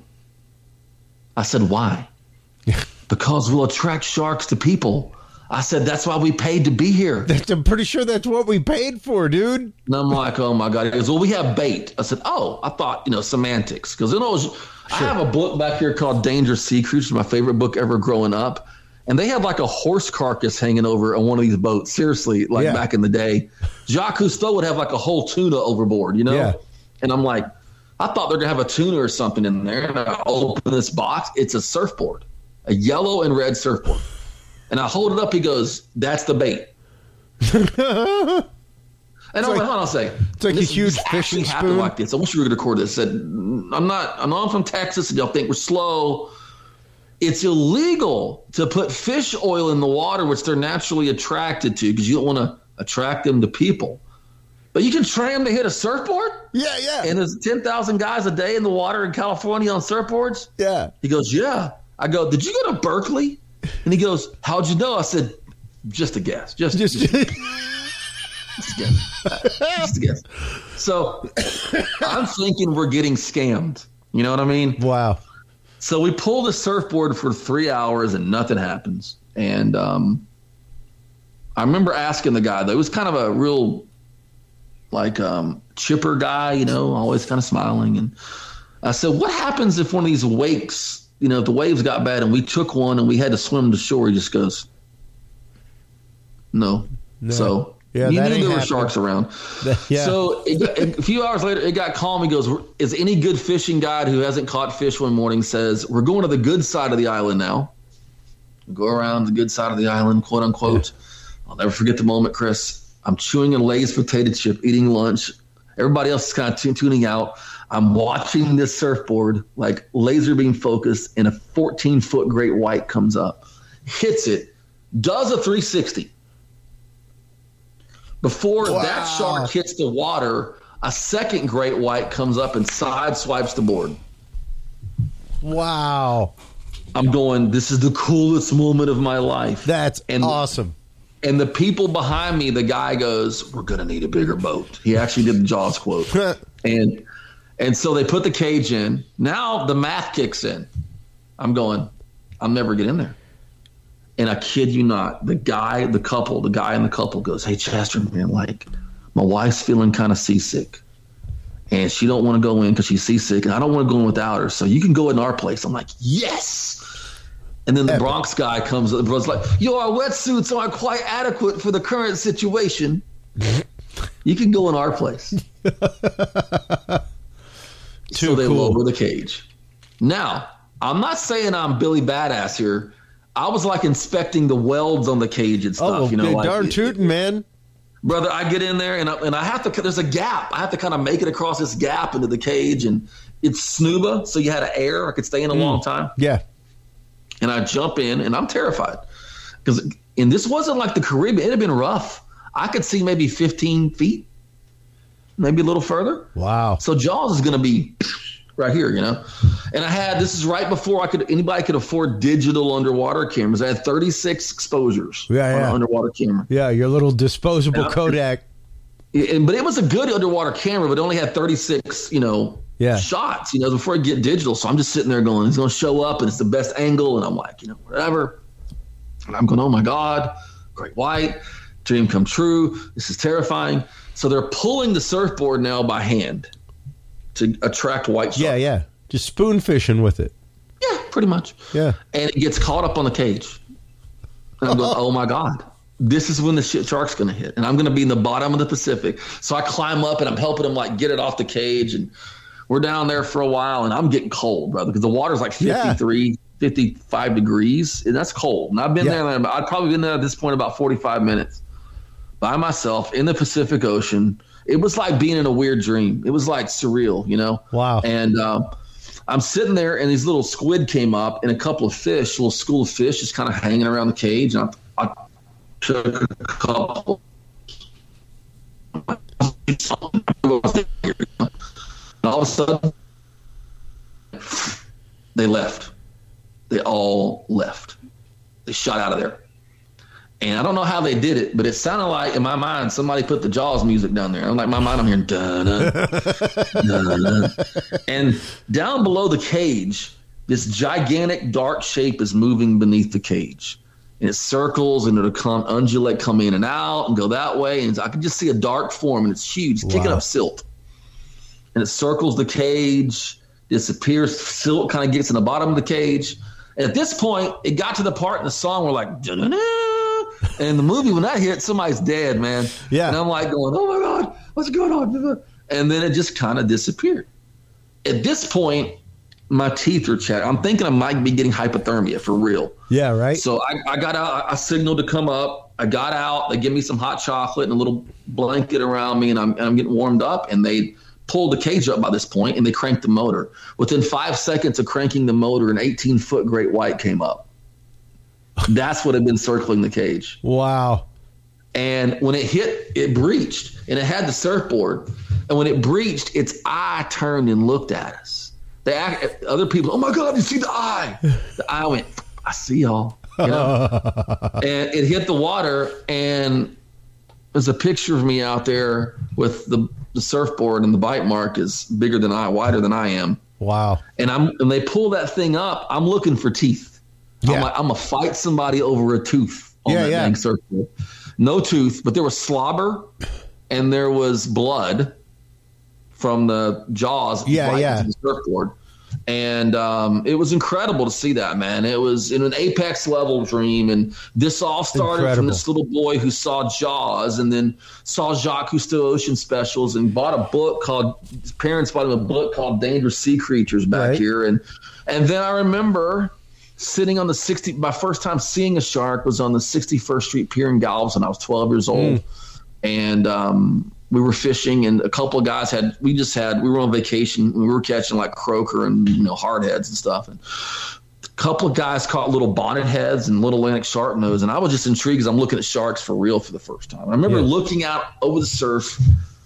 I said, why? Because we'll attract sharks to people. I said, that's why we paid to be here. I'm pretty sure that's what we paid for, dude. And I'm like, oh, my God. He goes, well, we have bait. I said, oh, I thought, you know, semantics. Because, you know, sure. I have a book back here called Dangerous Sea Creatures, my favorite book ever growing up. And they had like a horse carcass hanging over on one of these boats. Seriously, like yeah. back in the day. Jacques Cousteau would have like a whole tuna overboard, you know? Yeah. And I'm like, I thought they're going to have a tuna or something in there. And I open this box. It's a surfboard, a yellow and red surfboard. And I hold it up. He goes, that's the bait. And I'm like, hold on a second. It's like this, a huge fishing spoon. Like this. I wish we were going to record this. I said, I'm not, I know I'm from Texas and y'all think we're slow. It's illegal to put fish oil in the water, which they're naturally attracted to, because you don't want to attract them to people. But you can train them to hit a surfboard? Yeah, yeah. And there's ten thousand guys a day in the water in California on surfboards? Yeah. He goes, yeah. I go, did you go to Berkeley? And he goes, how'd you know? I said, just a guess. Just, just, just, just a guess. Just a guess. So I'm thinking we're getting scammed. You know what I mean? Wow. So we pull the surfboard for three hours and nothing happens. And um, I remember asking the guy, though, he was kind of a real, like, um, chipper guy, you know, always kind of smiling. And I said, what happens if one of these wakes, you know, if the waves got bad and we took one and we had to swim to shore? He just goes, no. no. So yeah, you knew there were happening. Sharks around. Yeah. So it got, a few hours later, it got calm. He goes, is any good fishing guide who hasn't caught fish one morning says, we're going to the good side of the island now. We go around the good side of the island, quote unquote. Yeah. I'll never forget the moment, Chris. I'm chewing a Lay's potato chip, eating lunch. Everybody else is kind of t- tuning out. I'm watching this surfboard, like laser beam focused, and a fourteen-foot great white comes up, hits it, does a three sixty. Before wow. that shark hits the water, a second great white comes up and side swipes the board. Wow. I'm going, this is the coolest moment of my life. That's and, awesome. And the people behind me, the guy goes, we're going to need a bigger boat. He actually did the Jaws quote. And and so they put the cage in. Now the math kicks in. I'm going, I'll never get in there. And I kid you not, the guy, the couple, the guy in the couple goes, hey, Chester, man, like, my wife's feeling kind of seasick. And she don't want to go in because she's seasick, and I don't want to go in without her. So you can go in our place. I'm like, yes. And then the Bronx guy comes up and was like, yo, our wetsuits aren't quite adequate for the current situation. You can go in our place. So they cool. lower the cage. Now, I'm not saying I'm Billy Badass here. I was like inspecting the welds on the cage and stuff. Oh, you know, like, darn tootin', man. Brother, I get in there and I, and I have to, there's a gap. I have to kind of make it across this gap into the cage, and it's snuba, so you had to air. I could stay in a mm. long time. Yeah. And I jump in, and I'm terrified. because And this wasn't like the Caribbean. It had been rough. I could see maybe fifteen feet, maybe a little further. Wow. So Jaws is going to be right here, you know. And I had, this is right before I could anybody could afford digital underwater cameras. I had thirty-six exposures yeah, on yeah. an underwater camera. Yeah, your little disposable and Kodak. I, and, but it was a good underwater camera, but it only had thirty-six, you know, yeah. shots, you know, before I get digital. So I'm just sitting there going, he's going to show up and it's the best angle. And I'm like, you know, whatever. And I'm going, oh my God, great white, dream come true. This is terrifying. So they're pulling the surfboard now by hand to attract white sharks. Yeah, yeah. Just spoon fishing with it. Yeah, pretty much. Yeah. And it gets caught up on the cage. And I'm going, oh my God, this is when the shit shark's going to hit. And I'm going to be in the bottom of the Pacific. So I climb up and I'm helping him like get it off the cage. And we're down there for a while and I'm getting cold, brother, because the water's like fifty-three, yeah. fifty-five degrees. And that's cold. And I've been yeah. there. I'd probably been there at this point about forty-five minutes by myself in the Pacific Ocean. It was like being in a weird dream. It was like surreal, you know? Wow. And um, I'm sitting there and these little squid came up and a couple of fish, little school of fish just kind of hanging around the cage. And I, I took a couple. And all of a sudden, they left. They all left. They shot out of there. And I don't know how they did it, but it sounded like, in my mind, somebody put the Jaws music down there. I'm like, my mind, I'm hearing, dun-dun, dun-dun. And down below the cage, this gigantic dark shape is moving beneath the cage. And it circles, and it'll come, undulate, come in and out, and go that way. And I can just see a dark form, and it's huge, it's kicking wow. up silt. And it circles the cage, disappears, silt kind of gets in the bottom of the cage. And at this point, it got to the part in the song where like, dun-dun-dun. And the movie, when that hit, somebody's dead, man. Yeah. And I'm like going, oh my God, what's going on? And then it just kind of disappeared. At this point, my teeth are chattering. I'm thinking I might be getting hypothermia for real. Yeah, right. So I, I got out, I signaled to come up. I got out. They give me some hot chocolate and a little blanket around me, and I'm, and I'm getting warmed up. And they pulled the cage up by this point, and they cranked the motor. Within five seconds of cranking the motor, an eighteen-foot great white came up. That's what had been circling the cage. Wow. And when it hit, it breached, and it had the surfboard. And when it breached, its eye turned and looked at us. They act, other people, oh my God, you see the eye? The eye went, I see y'all. You know? And it hit the water, and there's a picture of me out there with the, the surfboard, and the bite mark is bigger than I, wider than I am. Wow. And I'm and they pull that thing up. I'm looking for teeth. Yeah. I'm like, I'm gonna fight somebody over a tooth on yeah, that yeah. dang surfboard. No tooth, but there was slobber and there was blood from the jaws yeah, right yeah. into the surfboard. And um, it was incredible to see that, man. It was in an apex level dream. And this all started incredible. from this little boy who saw Jaws and then saw Jacques Cousteau Ocean Specials and bought a book called, his parents bought him a book called Dangerous Sea Creatures back right. here. And and then I remember sitting on the sixty, my first time seeing a shark was on the sixty-first Street Pier in Galveston. I was twelve years old. Mm. And um, we were fishing, and a couple of guys had, we just had, we were on vacation. We were catching like croaker and, you know, hardheads and stuff. And a couple of guys caught little bonnet heads and little Atlantic sharpnose. And I was just intrigued because I'm looking at sharks for real for the first time. I remember yeah. looking out over the surf,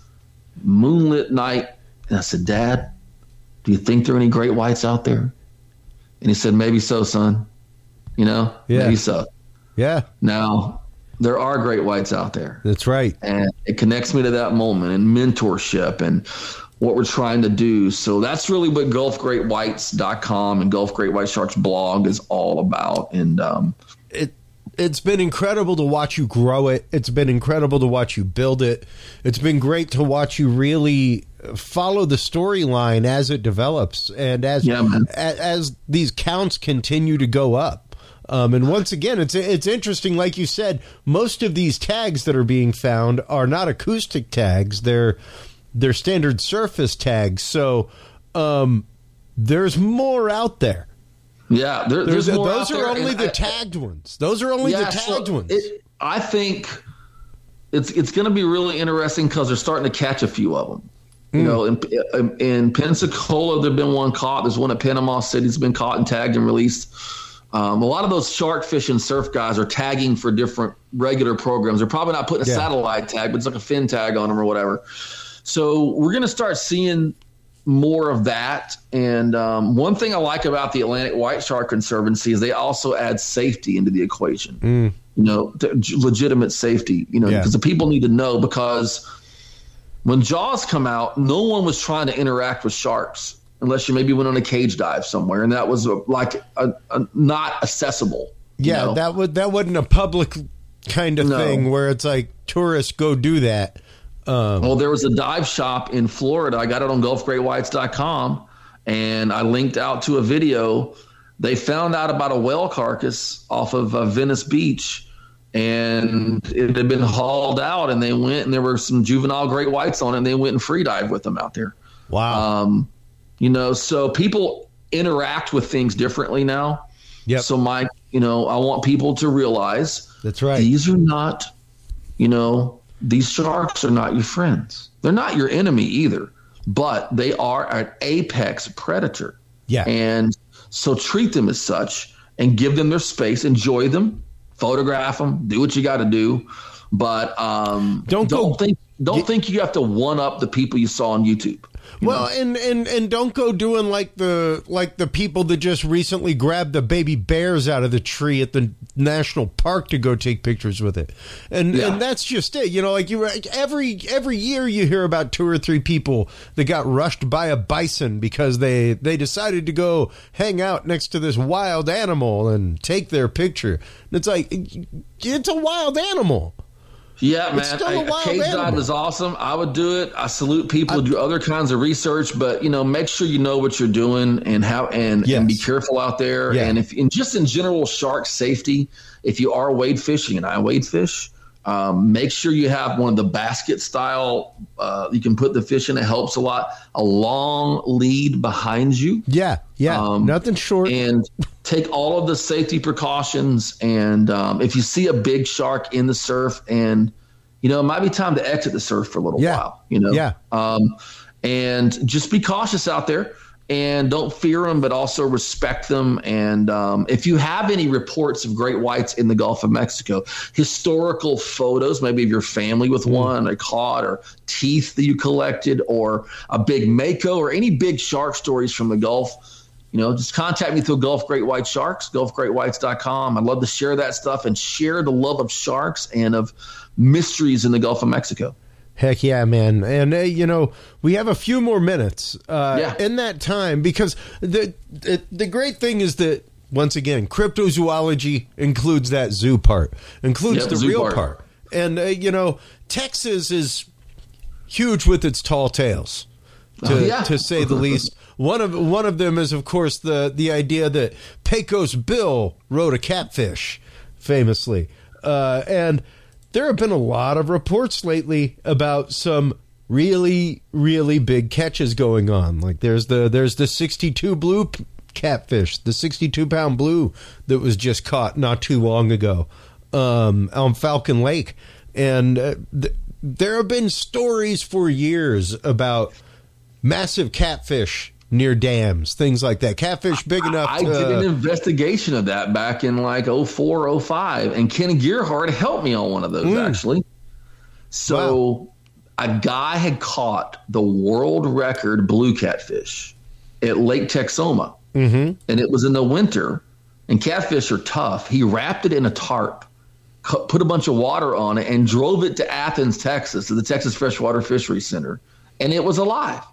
moonlit night, and I said, Dad, do you think there are any great whites out there? And he said, maybe so, son. You know, yeah. maybe so. Yeah. Now, there are great whites out there. That's right. And it connects me to that moment and mentorship. And what we're trying to do. So that's really what Gulf Great Whites dot com and Gulf Great White Sharks blog is all about. And um, it it's been incredible to watch you grow it. It's been incredible to watch you build it. It's been great to watch you really follow the storyline as it develops and as yeah, man. as, as these counts continue to go up. Um, and once again, it's it's interesting, like you said, most of these tags that are being found are not acoustic tags. They're they're standard surface tags. So um, there's more out there. Yeah, there, there's, there's more those out are there, only the I, tagged ones. Those are only yeah, the tagged so ones. It, I think it's it's going to be really interesting because they're starting to catch a few of them. You mm. know, in, in, in Pensacola, there's been one caught. There's one at Panama City that's been caught and tagged and released. Um, a lot of those shark fish and surf guys are tagging for different regular programs. They're probably not putting a yeah. satellite tag, but it's like a fin tag on them or whatever. So we're going to start seeing more of that. And um, one thing I like about the Atlantic White Shark Conservancy is they also add safety into the equation. Mm. You know, legitimate safety. You know, yeah. because the people need to know, because when Jaws come out, no one was trying to interact with sharks unless you maybe went on a cage dive somewhere, and that was a, like a, a not accessible. Yeah, know? that would that wasn't a public kind of no. thing where it's like tourists go do that. Um, well, there was a dive shop in Florida. I got it on Gulf Great Whites dot com, and I linked out to a video. They found out about a whale carcass off of uh, Venice Beach, and it had been hauled out, and they went, and there were some juvenile great whites on it, and they went and free dive with them out there. Wow. Um, you know, so people interact with things differently now. Yep. So, Mike, you know, I want people to realize that's right. These are not, you know, these sharks are not your friends. They're not your enemy either, but they are an apex predator. Yeah. And so treat them as such and give them their space, enjoy them, photograph them, do what you got to do. But um, don't, don't go, think don't get, think you have to one up the people you saw on YouTube. Well, and, and, and don't go doing like the like the people that just recently grabbed the baby bears out of the tree at the national park to go take pictures with it, and yeah. and that's just it. You know, like you every every year you hear about two or three people that got rushed by a bison because they they decided to go hang out next to this wild animal and take their picture. And it's like it's a wild animal. Yeah, it's man. still a, a wild cage animal. dive is awesome. I would do it. I salute people I, who do other kinds of research, but you know, make sure you know what you're doing and how and, yes. and be careful out there. Yeah. And if and just in general shark safety, if you are wade fishing, and I wade fish, um, make sure you have one of the basket style. Uh, you can put the fish in. It helps a lot. A long lead behind you. Yeah, yeah. Um, Nothing short. And take all of the safety precautions. And um, if you see a big shark in the surf, and you know, it might be time to exit the surf for a little yeah. while. You know, yeah. Um, and just be cautious out there. And don't fear them, but also respect them. And um, if you have any reports of great whites in the Gulf of Mexico, historical photos, maybe of your family with mm. one, or caught, or teeth that you collected, or a big mako, or any big shark stories from the Gulf, you know, just contact me through Gulf Great White Sharks, Gulf Great Whites dot com. I'd love to share that stuff and share the love of sharks and of mysteries in the Gulf of Mexico. Heck yeah, man. And, uh, you know, we have a few more minutes uh, yeah. in that time, because the, the the great thing is that, once again, cryptozoology includes that zoo part, includes yep, the zoo real part. part. And, uh, you know, Texas is huge with its tall tales, to, oh, yeah. to say the least. One of one of them is, of course, the, the idea that Pecos Bill rode a catfish, famously. Uh, and there have been a lot of reports lately about some really, really big catches going on. Like there's the there's the sixty-two blue catfish, the sixty-two pound blue that was just caught not too long ago um, on Falcon Lake. And uh, th- there have been stories for years about massive catfish near dams, things like that. Catfish big enough I, to... I did an investigation of that back in like oh four, oh five, and Ken Gearhart helped me on one of those, mm. actually. So wow. a guy had caught the world record blue catfish at Lake Texoma, mm-hmm. and it was in the winter, and catfish are tough. He wrapped it in a tarp, put a bunch of water on it, and drove it to Athens, Texas, to the Texas Freshwater Fisheries Center, and it was alive.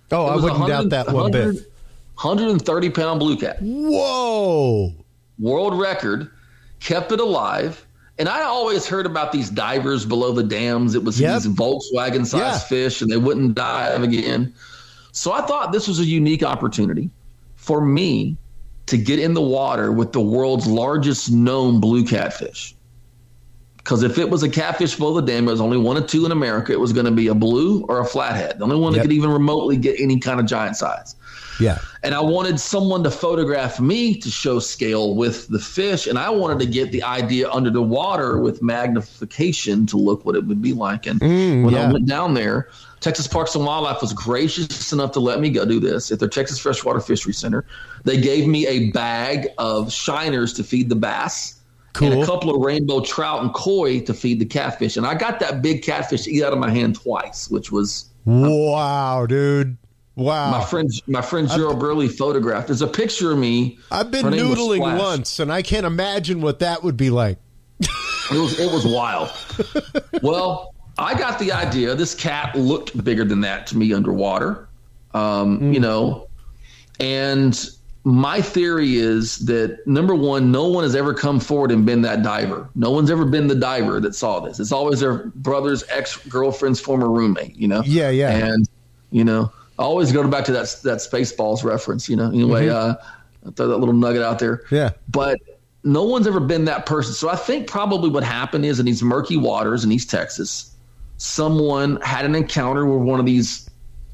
Oh, I wouldn't doubt that one bit. one hundred thirty pound blue cat. Whoa. World record, kept it alive. And I always heard about these divers below the dams. It was yep. these Volkswagen-sized yeah. fish, and they wouldn't dive again. So I thought this was a unique opportunity for me to get in the water with the world's largest known blue catfish. Because if it was a catfish below the dam, there was only one or two in America. It was going to be a blue or a flathead. The only one yep. that could even remotely get any kind of giant size. Yeah. And I wanted someone to photograph me to show scale with the fish. And I wanted to get the idea under the water with magnification to look what it would be like. And mm, when yeah. I went down there, Texas Parks and Wildlife was gracious enough to let me go do this at their Texas Freshwater Fishery Center. They gave me a bag of shiners to feed the bass. Cool. And a couple of rainbow trout and koi to feed the catfish. And I got that big catfish to eat out of my hand twice, which was wow, um, dude. Wow. My friend, my friend Gerald Burley photographed. There's a picture of me. I've been noodling once, and I can't imagine what that would be like. It was it was wild. Well, I got the idea. This cat looked bigger than that to me underwater, um, mm. you know. And my theory is that, number one, no one has ever come forward and been that diver. No one's ever been the diver that saw this. It's always their brother's ex-girlfriend's former roommate, you know. Yeah, yeah. And, you know. I always go back to that that Spaceballs reference, you know. Anyway, mm-hmm. uh, I'll throw that little nugget out there. Yeah. But no one's ever been that person. So I think probably what happened is in these murky waters in East Texas, someone had an encounter with one of these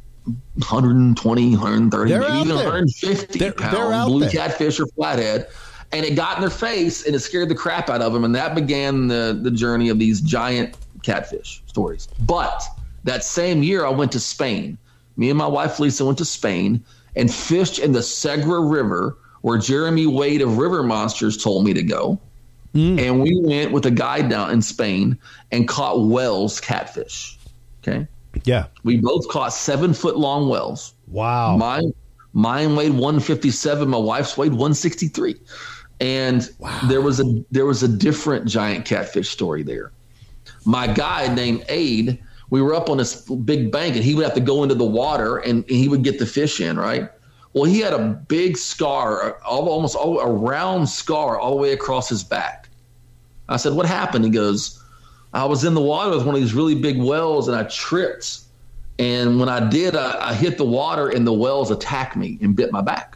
one twenty, one thirty, they're maybe even one fifty they're, pound they're blue there. catfish or flathead, and it got in their face and it scared the crap out of them. And that began the, the journey of these giant catfish stories. But that same year, I went to Spain. Me and my wife, Lisa, went to Spain and fished in the Segre River where Jeremy Wade of River Monsters told me to go. Mm. And we went with a guide down in Spain and caught whales catfish. Okay. Yeah. We both caught seven foot long whales. Wow. Mine, mine weighed one fifty-seven. My wife's weighed one sixty-three. And wow. there was a, there was a different giant catfish story there. My guide named Aid, we were up on this big bank, and he would have to go into the water, and he would get the fish in, right? Well, he had a big scar, almost a round scar all the way across his back. I said, what happened? He goes, I was in the water with one of these really big whales, and I tripped. And when I did, I, I hit the water, and the whales attacked me and bit my back.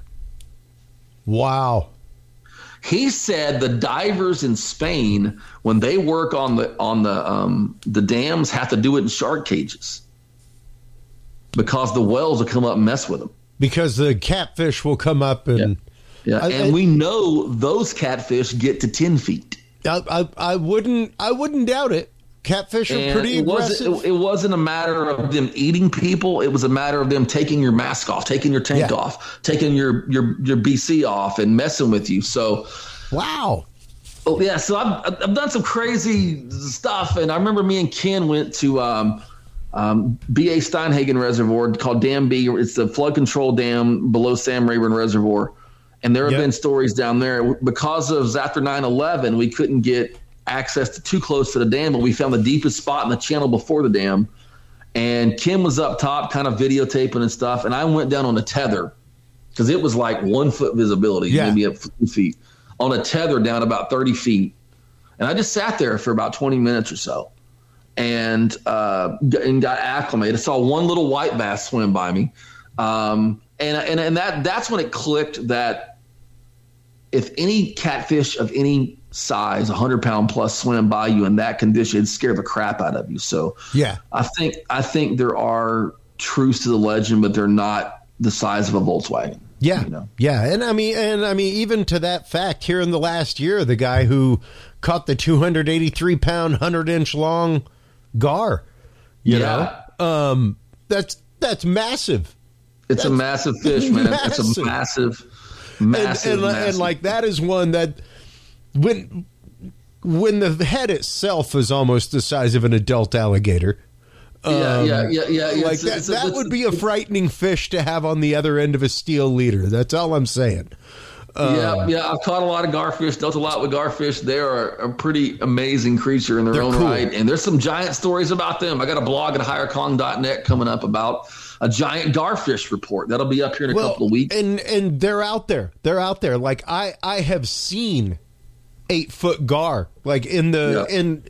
Wow. He said the divers in Spain, when they work on the on the um, the dams, have to do it in shark cages because the whales will come up and mess with them. Because the catfish will come up and yeah, yeah. I, and I, we know those catfish get to ten feet. I, I I wouldn't I wouldn't doubt it. Catfish are and pretty it aggressive. Wasn't, it, it wasn't a matter of them eating people. It was a matter of them taking your mask off, taking your tank yeah. off, taking your, your, your B C off and messing with you. So, wow. Oh, yeah. So I've, I've done some crazy stuff. And I remember me and Ken went to um, um, B A Steinhagen Reservoir called Dam B. It's the flood control dam below Sam Rayburn Reservoir. And there have yep. been stories down there. Because of after nine eleven, we couldn't get access to too close to the dam, but we found the deepest spot in the channel before the dam. And Kim was up top kind of videotaping and stuff. And I went down on a tether because it was like one foot visibility, yeah. maybe up two feet, on a tether down about thirty feet. And I just sat there for about twenty minutes or so and, uh, and got acclimated. I saw one little white bass swim by me. Um, and, and, and that, that's when it clicked that if any catfish of any size, one hundred pound plus, swim by you in that condition, it'd scare the crap out of you. So yeah, I think I think there are truths to the legend, but they're not the size of a Volkswagen. Yeah, you know? yeah, and I mean, and I mean, even to that fact, here in the last year, the guy who caught the two hundred eighty-three pound, one hundred inch long gar, you yeah. know, um, that's that's massive. It's that's a massive fish, man. Massive. It's a massive, massive, and, and, massive. and like that is one that. When when the head itself is almost the size of an adult alligator, um, yeah, yeah, yeah, yeah, like it's, that, it's, that it's, would be a frightening fish to have on the other end of a steel leader. That's all I'm saying. Um, yeah, yeah, I've caught a lot of garfish, dealt a lot with garfish. They are a pretty amazing creature in their own cool. right, and there's some giant stories about them. I got a blog at higher kong dot net coming up about a giant garfish report. That'll be up here in a well, couple of weeks. And and they're out there. They're out there. Like I, I have seen eight foot gar. Like in the yeah. in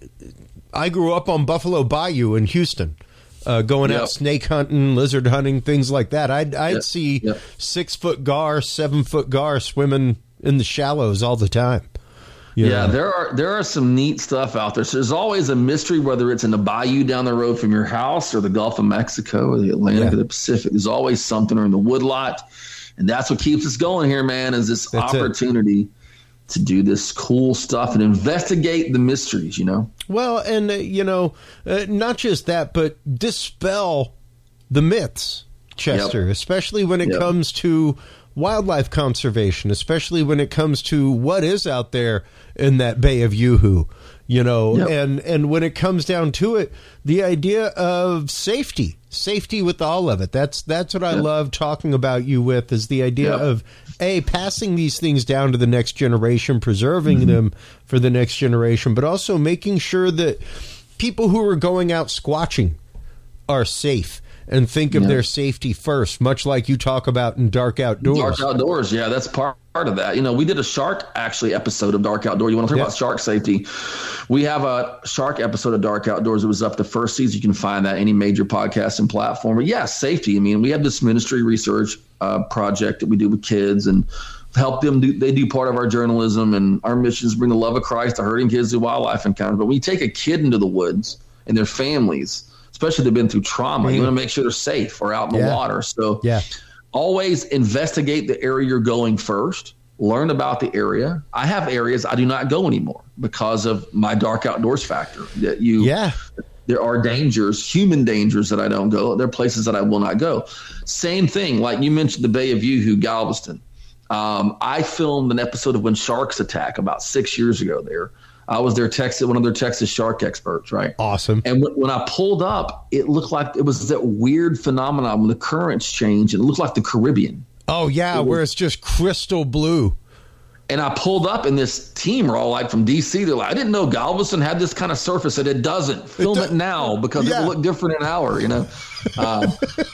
I grew up on Buffalo Bayou in Houston. Uh, going yep. out snake hunting, lizard hunting, things like that. I'd I'd yep. see yep. six foot gar, seven foot gar swimming in the shallows all the time. You yeah, know? there are there are some neat stuff out there. So there's always a mystery, whether it's in the bayou down the road from your house or the Gulf of Mexico or the Atlantic yeah. or the Pacific. There's always something, or in the woodlot, and that's what keeps us going here, man. Is this that's opportunity it. to do this cool stuff and investigate the mysteries, you know? Well, and, uh, you know, uh, not just that, but dispel the myths, Chester, yep. especially when it yep. comes to wildlife conservation, especially when it comes to what is out there in that Bay of Yoo-Hoo, you know, yep. and, and when it comes down to it, the idea of safety, safety with all of it. That's, that's what I yep. love talking about you with, is the idea yep. of, A, passing these things down to the next generation, preserving mm-hmm. them for the next generation, but also making sure that people who are going out squatching are safe and think of yeah. their safety first, much like you talk about in Dark Outdoors. Dark Outdoors, yeah, that's part of that. You know, we did a shark, actually, episode of Dark Outdoors. You want to talk yeah. about shark safety? We have a shark episode of Dark Outdoors. It was up the first season. You can find that any major podcasting platform. But yeah, safety. I mean, we have this ministry research uh, project that we do with kids and help them do. They do part of our journalism, and our mission is to bring the love of Christ to hurting kids through wildlife encounters. But when you take a kid into the woods and their families, especially if they've been through trauma, mm. you want to make sure they're safe or out in yeah. the water. So yeah. always investigate the area you're going first. Learn about the area. I have areas I do not go anymore because of my Dark Outdoors factor. That you, yeah. There are dangers, human dangers, that I don't go. There are places that I will not go. Same thing, like you mentioned the Bay of Yoo-Hoo, Galveston. Um, I filmed an episode of When Sharks Attack about six years ago there. I was their Texas, one of their Texas shark experts, right? Awesome. And w- when I pulled up, it looked like it was that weird phenomenon when the currents changed. It looked like the Caribbean. Oh, yeah, it where was, it's just crystal blue. And I pulled up, and this team were all like from D C. They're like, I didn't know Galveston had this kind of surface. And it doesn't. Film it, it now because yeah. it will look different in an hour, you know? Uh,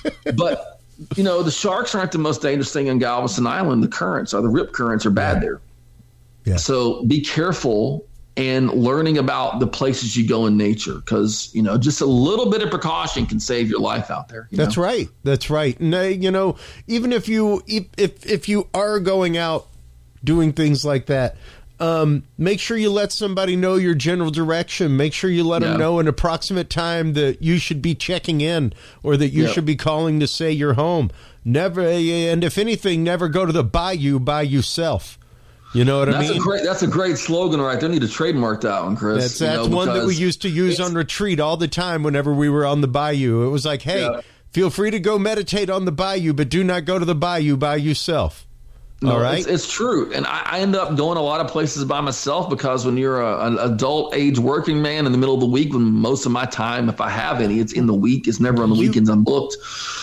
but, you know, the sharks aren't the most dangerous thing in Galveston Island. The currents or the rip currents are bad yeah. there. Yeah. So be careful. And learning about the places you go in nature, because, you know, just a little bit of precaution can save your life out there. That's know? right. That's right. And, uh, you know, even if you if if you are going out doing things like that, um, make sure you let somebody know your general direction. Make sure you let yeah. them know an approximate time that you should be checking in or that you yep. should be calling to say you're home. Never, and if anything, never go to the bayou by yourself. You know what that's I mean? A great, that's a great slogan right there. I need to trademark that one, Chris. That's, that's you know, one that we used to use on retreat all the time whenever we were on the bayou. It was like, hey, yeah. feel free to go meditate on the bayou, but do not go to the bayou by yourself. No, all right? It's, it's true. And I, I end up going a lot of places by myself because when you're a, an adult age working man in the middle of the week, when most of my time, if I have any, it's in the week. It's never on the you, weekends. I'm booked.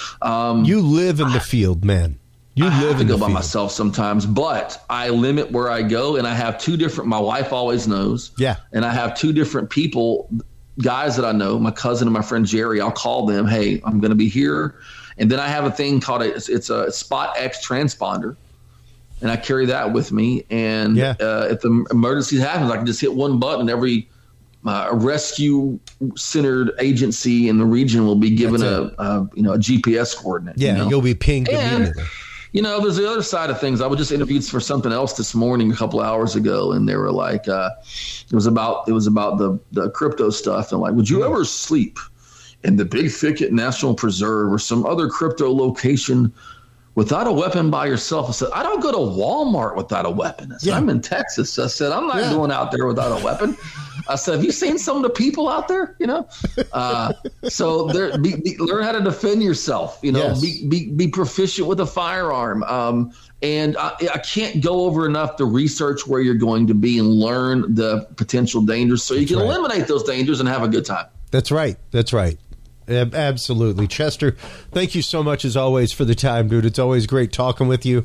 Um, you live in the field, man. You I live have to in go the by field. myself sometimes, but I limit where I go, and I have two different. My wife always knows, yeah. And I have two different people, guys that I know, my cousin and my friend Jerry. I'll call them. Hey, I'm going to be here, and then I have a thing called a, it's, it's a Spot X transponder, and I carry that with me. And yeah. uh, if the emergency happens, I can just hit one button. Every uh, rescue centered agency in the region will be given a, a you know a G P S coordinate. Yeah, you know? You'll be pinged and, immediately. You know, there's the other side of things. I was just interviewed for something else this morning, a couple hours ago, and they were like, uh, it was about it was about the the crypto stuff, and like, would you ever sleep in the Big Thicket National Preserve or some other crypto location without a weapon by yourself? I said, I don't go to Walmart without a weapon. I said, yeah. I'm in Texas. I said, I'm not yeah. going out there without a weapon. I said, have you seen some of the people out there? You know, uh, so there, be, be, learn how to defend yourself. You know, yes. be, be be proficient with a firearm. Um, and I, I can't go over enough to research where you're going to be and learn the potential dangers, so you That's can right. eliminate those dangers and have a good time. That's right. That's right. Absolutely. Chester, thank you so much as always for the time, dude. It's always great talking with you.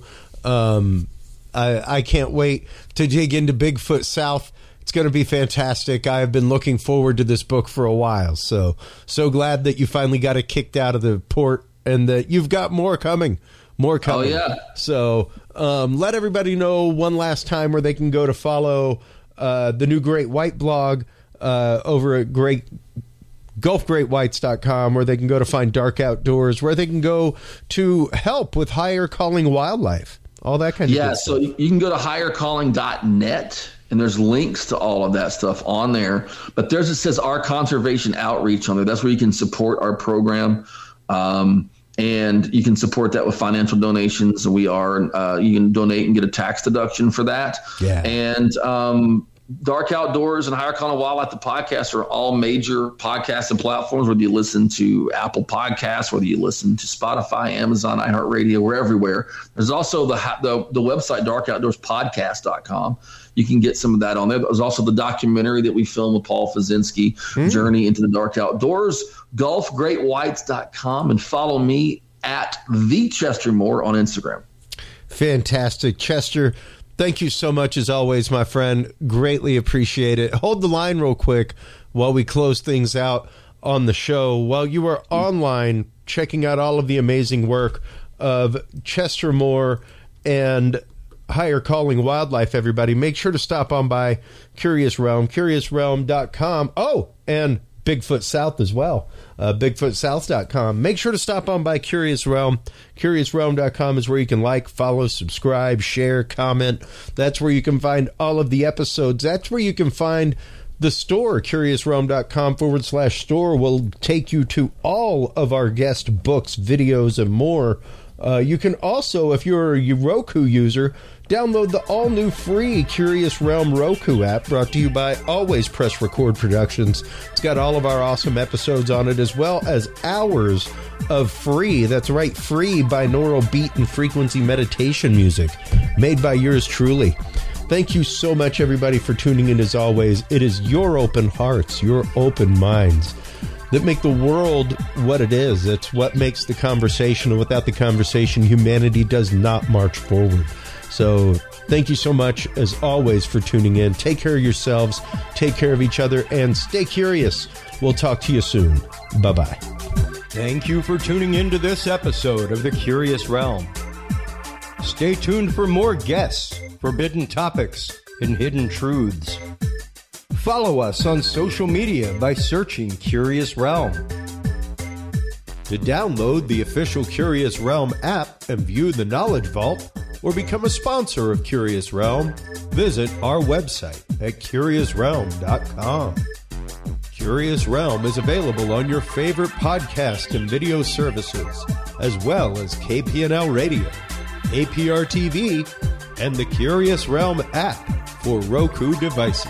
Um, I, I can't wait to dig into Bigfoot South. It's going to be fantastic. I have been looking forward to this book for a while. So, so glad that you finally got it kicked out of the port and that you've got more coming. More coming. Oh, yeah. So um, let everybody know one last time where they can go to follow uh, the new Great White blog uh, over at Great Gulf Great Whites dot com, where they can go to find Dark Outdoors, where they can go to help with higher calling wildlife, all that kind of yeah, good so stuff. you can go to higher calling dot net, and there's links to all of that stuff on there. But there's it says our conservation outreach on there. That's where you can support our program. Um, and you can support that with financial donations. We are, uh, you can donate and get a tax deduction for that. Yeah. And, um, Dark Outdoors and Higher Calling Wildlife, the podcast, are all major podcasting platforms, whether you listen to Apple Podcasts, whether you listen to Spotify, Amazon, iHeartRadio, we're everywhere. There's also the, the, the website, dark outdoors podcast dot com. You can get some of that on there. There's also the documentary that we filmed with Paul Fazinski, mm. Journey into the Dark Outdoors, Gulf Great Whites dot com, and follow me at the Chester Moore on Instagram. Fantastic. Chester, thank you so much as always, my friend. Greatly appreciate it. Hold the line real quick while we close things out on the show. While you are online checking out all of the amazing work of Chester Moore and Higher Calling Wildlife, everybody, make sure to stop on by Curious Realm, curious realm dot com. Oh, and Bigfoot South as well, uh, bigfoot south dot com. Make sure to stop on by Curious Realm. curious realm dot com is where you can like, follow, subscribe, share, comment. That's where you can find all of the episodes. That's where you can find the store. curious realm dot com forward slash store will take you to all of our guest books, videos, and more. Uh, you can also, if you're a Roku user, download the all-new free Curious Realm Roku app, brought to you by Always Press Record Productions. It's got all of our awesome episodes on it, as well as hours of free, that's right, free binaural beat and frequency meditation music made by yours truly. Thank you so much, everybody, for tuning in as always. It is your open hearts, your open minds that make the world what it is. It's what makes the conversation, and without the conversation, humanity does not march forward. So thank you so much, as always, for tuning in. Take care of yourselves, take care of each other, and stay curious. We'll talk to you soon. Bye-bye. Thank you for tuning in to this episode of The Curious Realm. Stay tuned for more guests, forbidden topics, and hidden truths. Follow us on social media by searching Curious Realm. To download the official Curious Realm app and view the Knowledge Vault, or become a sponsor of Curious Realm, visit our website at curious realm dot com. Curious Realm is available on your favorite podcast and video services, as well as K P N L Radio, A P R T V, and the Curious Realm app for Roku devices.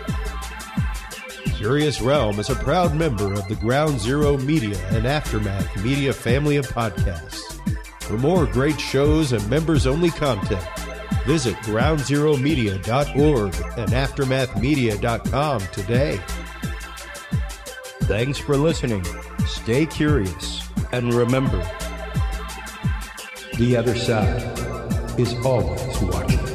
Curious Realm is a proud member of the Ground Zero Media and Aftermath Media family of podcasts. For more great shows and members-only content, visit ground zero media dot org and aftermath media dot com today. Thanks for listening. Stay curious. And remember, the other side is always watching.